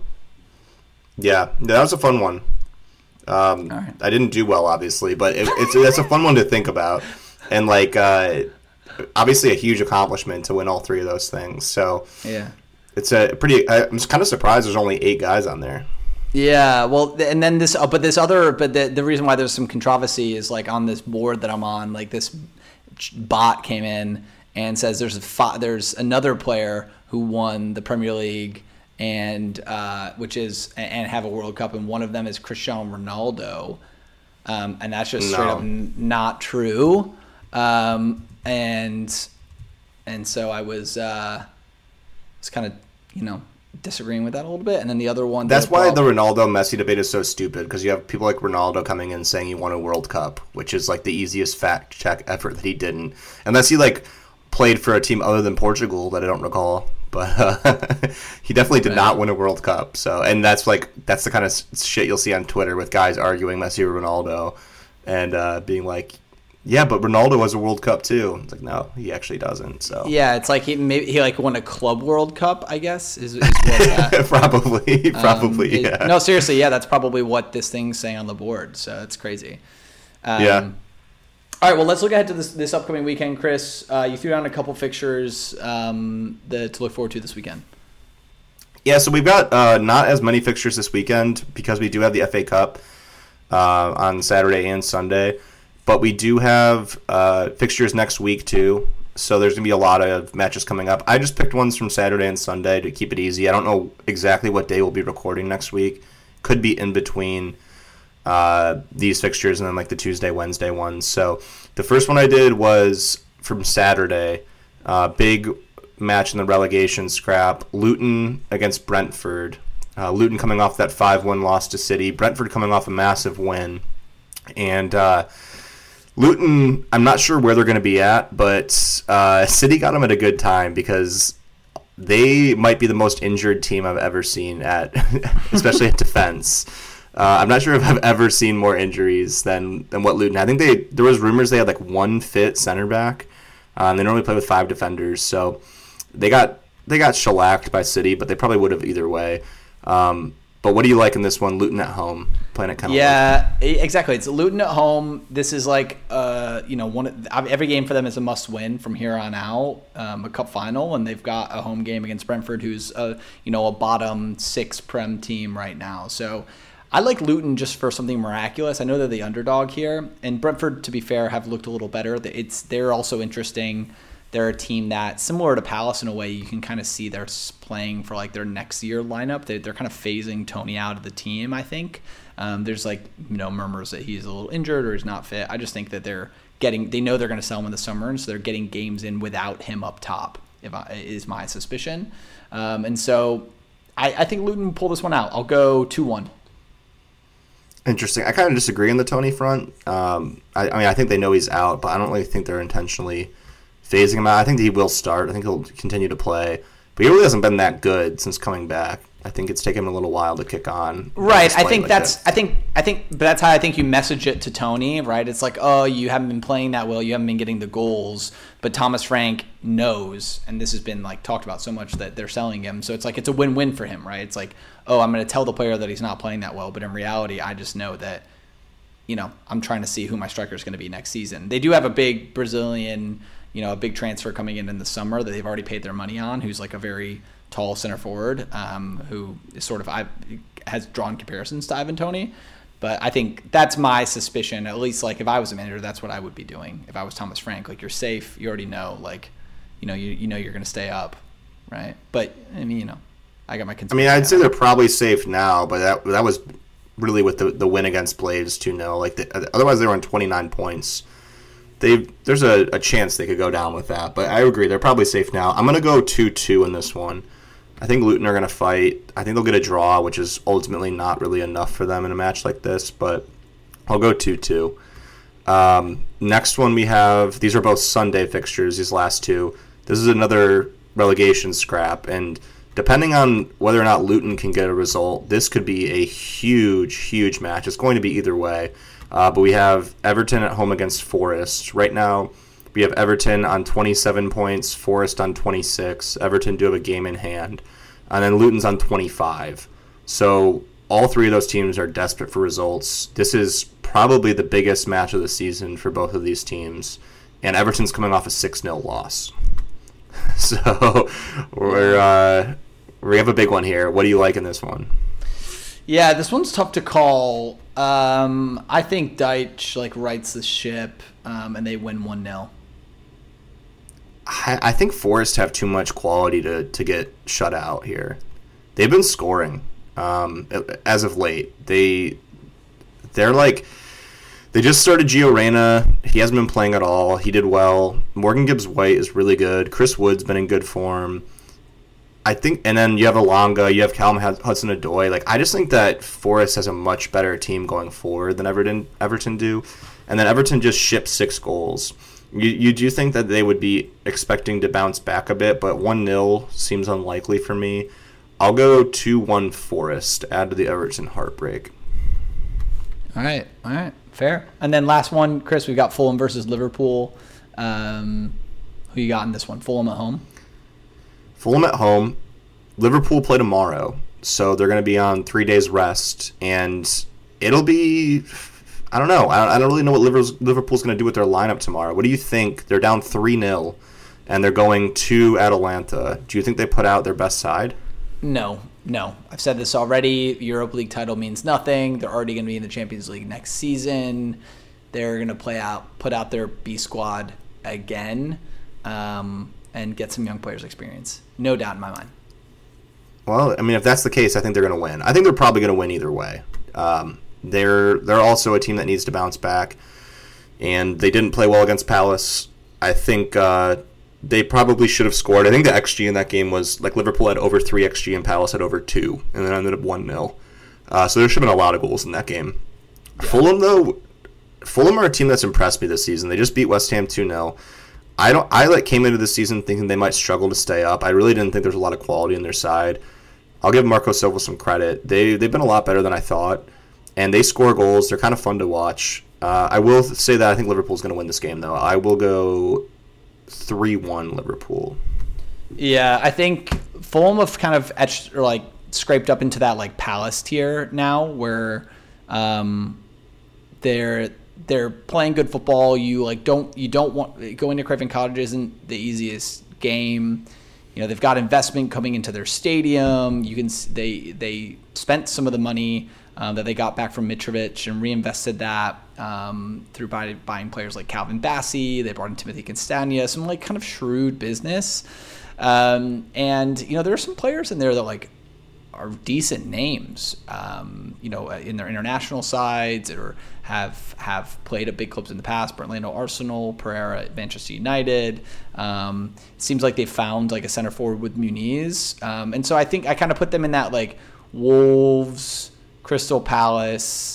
yeah, that was a fun one. Um, All right. I didn't do well, obviously, but it, it's that's a fun one to think about, and like uh, obviously a huge accomplishment to win all three of those things. So Yeah. it's a pretty. I'm kind of surprised there's only eight guys on there. Yeah, well, th- and then this, uh, but this other, but the the reason why there's some controversy is like on this board that I'm on, like this ch- bot came in and says there's a fi- there's another player who won the Premier League and uh, which is and have a World Cup, and one of them is Cristiano Ronaldo, um, and that's just straight No. up n- not true, um, and and so I was uh, was kind of you know. disagreeing with that a little bit, and then the other one. That's that why brought- the Ronaldo Messi debate is so stupid, because you have people like Ronaldo coming in saying he won a World Cup, which is like the easiest fact check effort that he didn't, unless he like played for a team other than Portugal that I don't recall. But uh, he definitely did Right. not win a World Cup. So, and that's like that's the kind of s- shit you'll see on Twitter with guys arguing Messi or Ronaldo, and uh, being like, "Yeah, but Ronaldo has a World Cup too." It's like, no, he actually doesn't. So Yeah, it's like he maybe he like won a club World Cup, I guess. Is, is what that, probably, probably, um, it- yeah. No, seriously, yeah, that's probably what this thing's saying on the board. So it's crazy. Um, Yeah. All right, well, let's look ahead to this this upcoming weekend, Chris. Uh, you threw down a couple fixtures um, the, to look forward to this weekend. Yeah, so we've got uh, not as many fixtures this weekend because we do have the F A Cup uh, on Saturday and Sunday, but we do have uh, fixtures next week too. So there's gonna be a lot of matches coming up. I just picked ones from Saturday and Sunday to keep it easy. I don't know exactly what day we'll be recording next week. Could be in between uh, these fixtures and then like the Tuesday, Wednesday ones. So the first one I did was from Saturday. Uh, big match in the relegation scrap. Luton against Brentford. Uh, Luton coming off that five one loss to City. Brentford coming off a massive win. And uh, Luton, I'm not sure where they're going to be at, but uh, City got them at a good time because they might be the most injured team I've ever seen at, especially at defense. Uh, I'm not sure if I've ever seen more injuries than, than what Luton had. I think they there was rumors they had like one fit center back. Um, they normally play with five defenders, so they got they got shellacked by City, but they probably would have either way. Um, but what do you like in this one? Luton at home, playing at Kenilworth. Yeah, exactly. It's Luton at home. This is like uh, you know one every game for them is a must win from here on out. Um, a cup final, and they've got a home game against Brentford, who's a you know a bottom six Prem team right now. So. I like Luton just for something miraculous. I know they're the underdog here, and Brentford, to be fair, have looked a little better. It's they're also interesting. They're a team that, similar to Palace in a way, you can kind of see they're playing for like their next year lineup. They're, they're kind of phasing Tony out of the team, I think. Um, there's like you know murmurs that he's a little injured or he's not fit. I just think that they're getting. They know they're going to sell him in the summer, and so they're getting games in without him up top. If I, is my suspicion, um, and so I, I think Luton will pull this one out. I'll go two one. Interesting. I kind of disagree on the Tony front. Um, I, I mean, I think they know he's out, but I don't really think they're intentionally phasing him out. I think he will start. I think he'll continue to play. But he really hasn't been that good since coming back. I think it's taken him a little while to kick on. Right. I think like that's. That. I think. I think. But that's how I think you message it to Tony. Right. It's like, oh, you haven't been playing that well. You haven't been getting the goals. But Thomas Frank knows, and this has been like talked about so much that they're selling him. So it's like it's a win-win for him. Right. It's like, oh, I'm going to tell the player that he's not playing that well. But in reality, I just know that, you know, I'm trying to see who my striker is going to be next season. They do have a big Brazilian, you know, a big transfer coming in in the summer that they've already paid their money on. Who's like a very tall center forward, um, who is sort of I, has drawn comparisons to Ivan Toney. But I think that's my suspicion. At least, like if I was a manager, that's what I would be doing. If I was Thomas Frank, like you're safe, you already know, like, you know, you you know you're going to stay up, right? But I mean, you know, I got my. I mean, I'd say they're probably safe now, but that that was really with the the win against Blades two nil. Like the, otherwise, they were on twenty-nine points. They there's a, a chance they could go down with that, but I agree they're probably safe now. I'm going to go two two in this one. I think Luton are going to fight. I think they'll get a draw, which is ultimately not really enough for them in a match like this, but I'll go two two. Um, next one we have, these are both Sunday fixtures, these last two. This is another relegation scrap, and depending on whether or not Luton can get a result, this could be a huge, huge match. It's going to be either way. Uh, but we have Everton at home against Forest. Right now, we have Everton on twenty-seven points, Forest on twenty-six. Everton do have a game in hand. And then Luton's on twenty-five. So all three of those teams are desperate for results. This is probably the biggest match of the season for both of these teams. And Everton's coming off a six nil loss. So we're uh, we have a big one here. What do you like in this one? Yeah, this one's tough to call. Um, I think Deitch like rights the ship, um, and they win one nil. I, I think Forest have too much quality to, to get shut out here. They've been scoring um, as of late. They they're like they just started Gio Reyna. He hasn't been playing at all. He did well. Morgan Gibbs White is really good. Chris Wood's been in good form. I think, and then you have Alonga, you have Callum Hudson-Odoi. Like, I just think that Forest has a much better team going forward than Everton Everton do, and then Everton just shipped six goals. You you do think that they would be expecting to bounce back a bit, but one nil seems unlikely for me. I'll go two one Forest, add to the Everton heartbreak. All right, all right, fair. And then last one, Chris, we've got Fulham versus Liverpool. Um, who you got in this one? Fulham at home? Fulham at home. Liverpool play tomorrow, so they're going to be on three days rest, and it'll be, I don't know. I don't really know what Liverpool's going to do with their lineup tomorrow. What do you think? They're down three nil, and they're going to Atalanta. Do you think they put out their best side? No, no. I've said this already. Europa League title means nothing. They're already going to be in the Champions League next season. They're going to play out, put out their B squad again, um, and get some young players experience. No doubt in my mind. Well, I mean, if that's the case, I think they're going to win. I think they're probably going to win either way. Um, they're they're also a team that needs to bounce back, and they didn't play well against Palace. I think uh, they probably should have scored. I think the X G in that game was, like, Liverpool had over three X G and Palace had over two, and then ended up one nil. Uh, so there should have been a lot of goals in that game. Yeah. Fulham, though, Fulham are a team that's impressed me this season. They just beat West Ham two nil. I don't. I like came into the season thinking they might struggle to stay up. I really didn't think there was a lot of quality in their side. I'll give Marco Silva some credit. They they've been a lot better than I thought, and they score goals. They're kind of fun to watch. Uh, I will say that I think Liverpool's going to win this game, though. I will go three one Liverpool. Yeah, I think Fulham have kind of etched or like scraped up into that like Palace tier now, where um, they're. They're playing good football. You like don't you don't want going to Craven Cottage isn't the easiest game. You know they've got investment coming into their stadium. You can they they spent some of the money um, that they got back from Mitrovic and reinvested that um, through buy, buying players like Calvin Bassey. They brought in Timothy Castagna, some like kind of shrewd business. Um, and you know there are some players in there that like are decent names, um, you know, in their international sides or have have played at big clubs in the past. Berlino Arsenal, Pereira at Manchester United. Um, it seems like they found like a center forward with Muniz, um, and so I think I kind of put them in that like Wolves, Crystal Palace,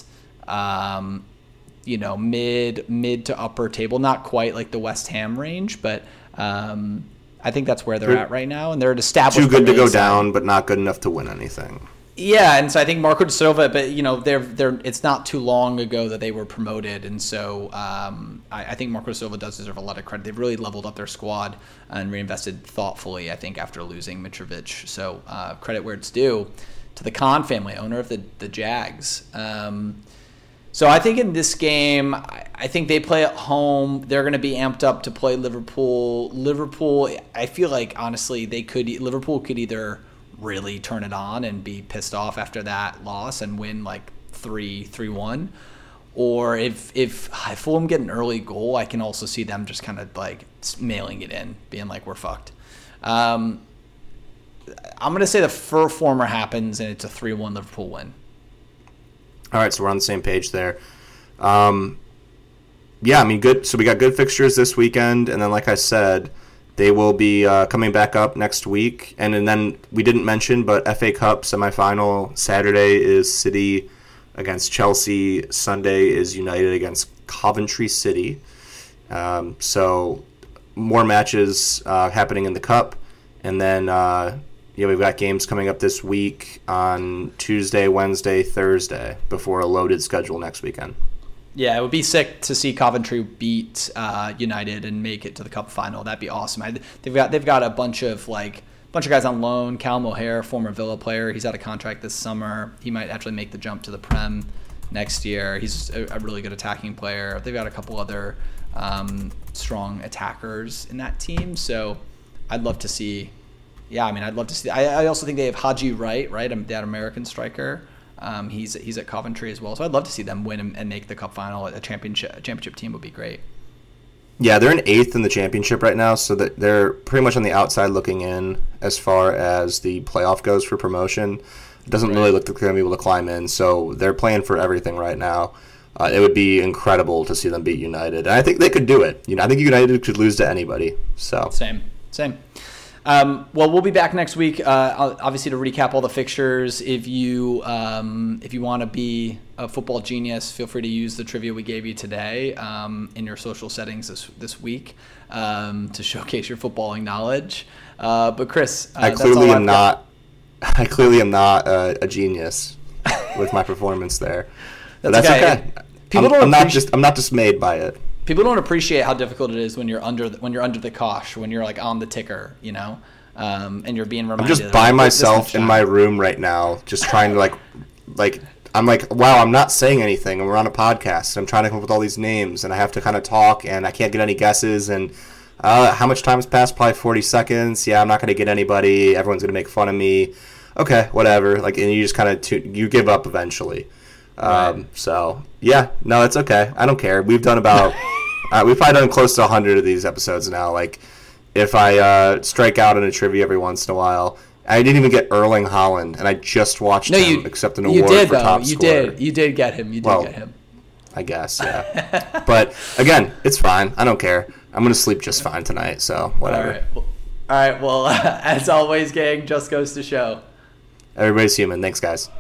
um, you know, mid mid to upper table, not quite like the West Ham range, but. Um, I think that's where they're, they're at right now, and they're an established. Too good to go down, but not good enough to win anything. Yeah, and so I think Marco De Silva, but you know, they're they're. It's not too long ago that they were promoted, and so um, I, I think Marco De Silva does deserve a lot of credit. They've really leveled up their squad and reinvested thoughtfully. I think after losing Mitrovic, so uh, credit where it's due to the Khan family, owner of the the Jags. Um, So I think in this game, I think they play at home. They're going to be amped up to play Liverpool. Liverpool, I feel like, honestly, they could Liverpool could either really turn it on and be pissed off after that loss and win like three three one. Or if, if, if Fulham get an early goal, I can also see them just kind of like mailing it in, being like, we're fucked. Um, I'm going to say the former happens and it's a three one Liverpool win. All right, so we're on the same page there. Um, yeah, I mean, good. So we got good fixtures this weekend, and then, like I said, they will be uh, coming back up next week. And, and then we didn't mention, but F A Cup semifinal Saturday is City against Chelsea. Sunday is United against Coventry City. Um, so more matches uh, happening in the Cup, and then. Uh, Yeah, we've got games coming up this week on Tuesday, Wednesday, Thursday before a loaded schedule next weekend. Yeah, it would be sick to see Coventry beat uh, United and make it to the Cup final. That'd be awesome. I, they've got they've got a bunch of like bunch of guys on loan. Callum O'Hare, former Villa player, he's out of contract this summer. He might actually make the jump to the Prem next year. He's a, a really good attacking player. They've got a couple other um, strong attackers in that team. So I'd love to see. Yeah, I mean, I'd love to see. I, I also think they have Haji Wright, right, that American striker. Um, he's he's at Coventry as well, so I'd love to see them win and, and make the Cup final. A championship a championship team would be great. Yeah, they're in eighth in the championship right now, so that they're pretty much on the outside looking in as far as the playoff goes for promotion. It doesn't right. really look like they're going to be able to climb in, so they're playing for everything right now. Uh, it would be incredible to see them beat United, and I think they could do it. You know, I think United could lose to anybody. So same, same. Um, well, we'll be back next week, uh, obviously, to recap all the fixtures. If you um, if you want to be a football genius, feel free to use the trivia we gave you today um, in your social settings this this week um, to showcase your footballing knowledge. Uh, but Chris, uh, I clearly am not. I clearly am not uh, a genius with my performance there. That's, that's okay. okay. People I'm, don't I'm not just. I'm not dismayed by it. People don't appreciate how difficult it is when you're under the, when you're under the cosh, when you're like on the ticker, you know, um, and you're being reminded. I'm just by myself in my room right now, just trying to like, like I'm like, wow, I'm not saying anything, and we're on a podcast. I'm trying to come up with all these names, and I have to kind of talk, and I can't get any guesses. And uh, how much time has passed? Probably forty seconds. Yeah, I'm not going to get anybody. Everyone's going to make fun of me. Okay, whatever. Like, and you just kind of t- you give up eventually. Right. Um, so yeah, no, it's okay. I don't care. We've done about. Uh, we've probably done close to one hundred of these episodes now. Like, if I uh, strike out in a trivia every once in a while, I didn't even get Erling Haaland, and I just watched no, him you, accept an you award did, for though. top you scorer. You did. You did get him. You did well, get him. I guess, yeah. But, again, it's fine. I don't care. I'm gonna sleep just fine tonight. So whatever. All right. Well, all right. Well, as always, gang, just goes to show. Everybody's human. Thanks, guys.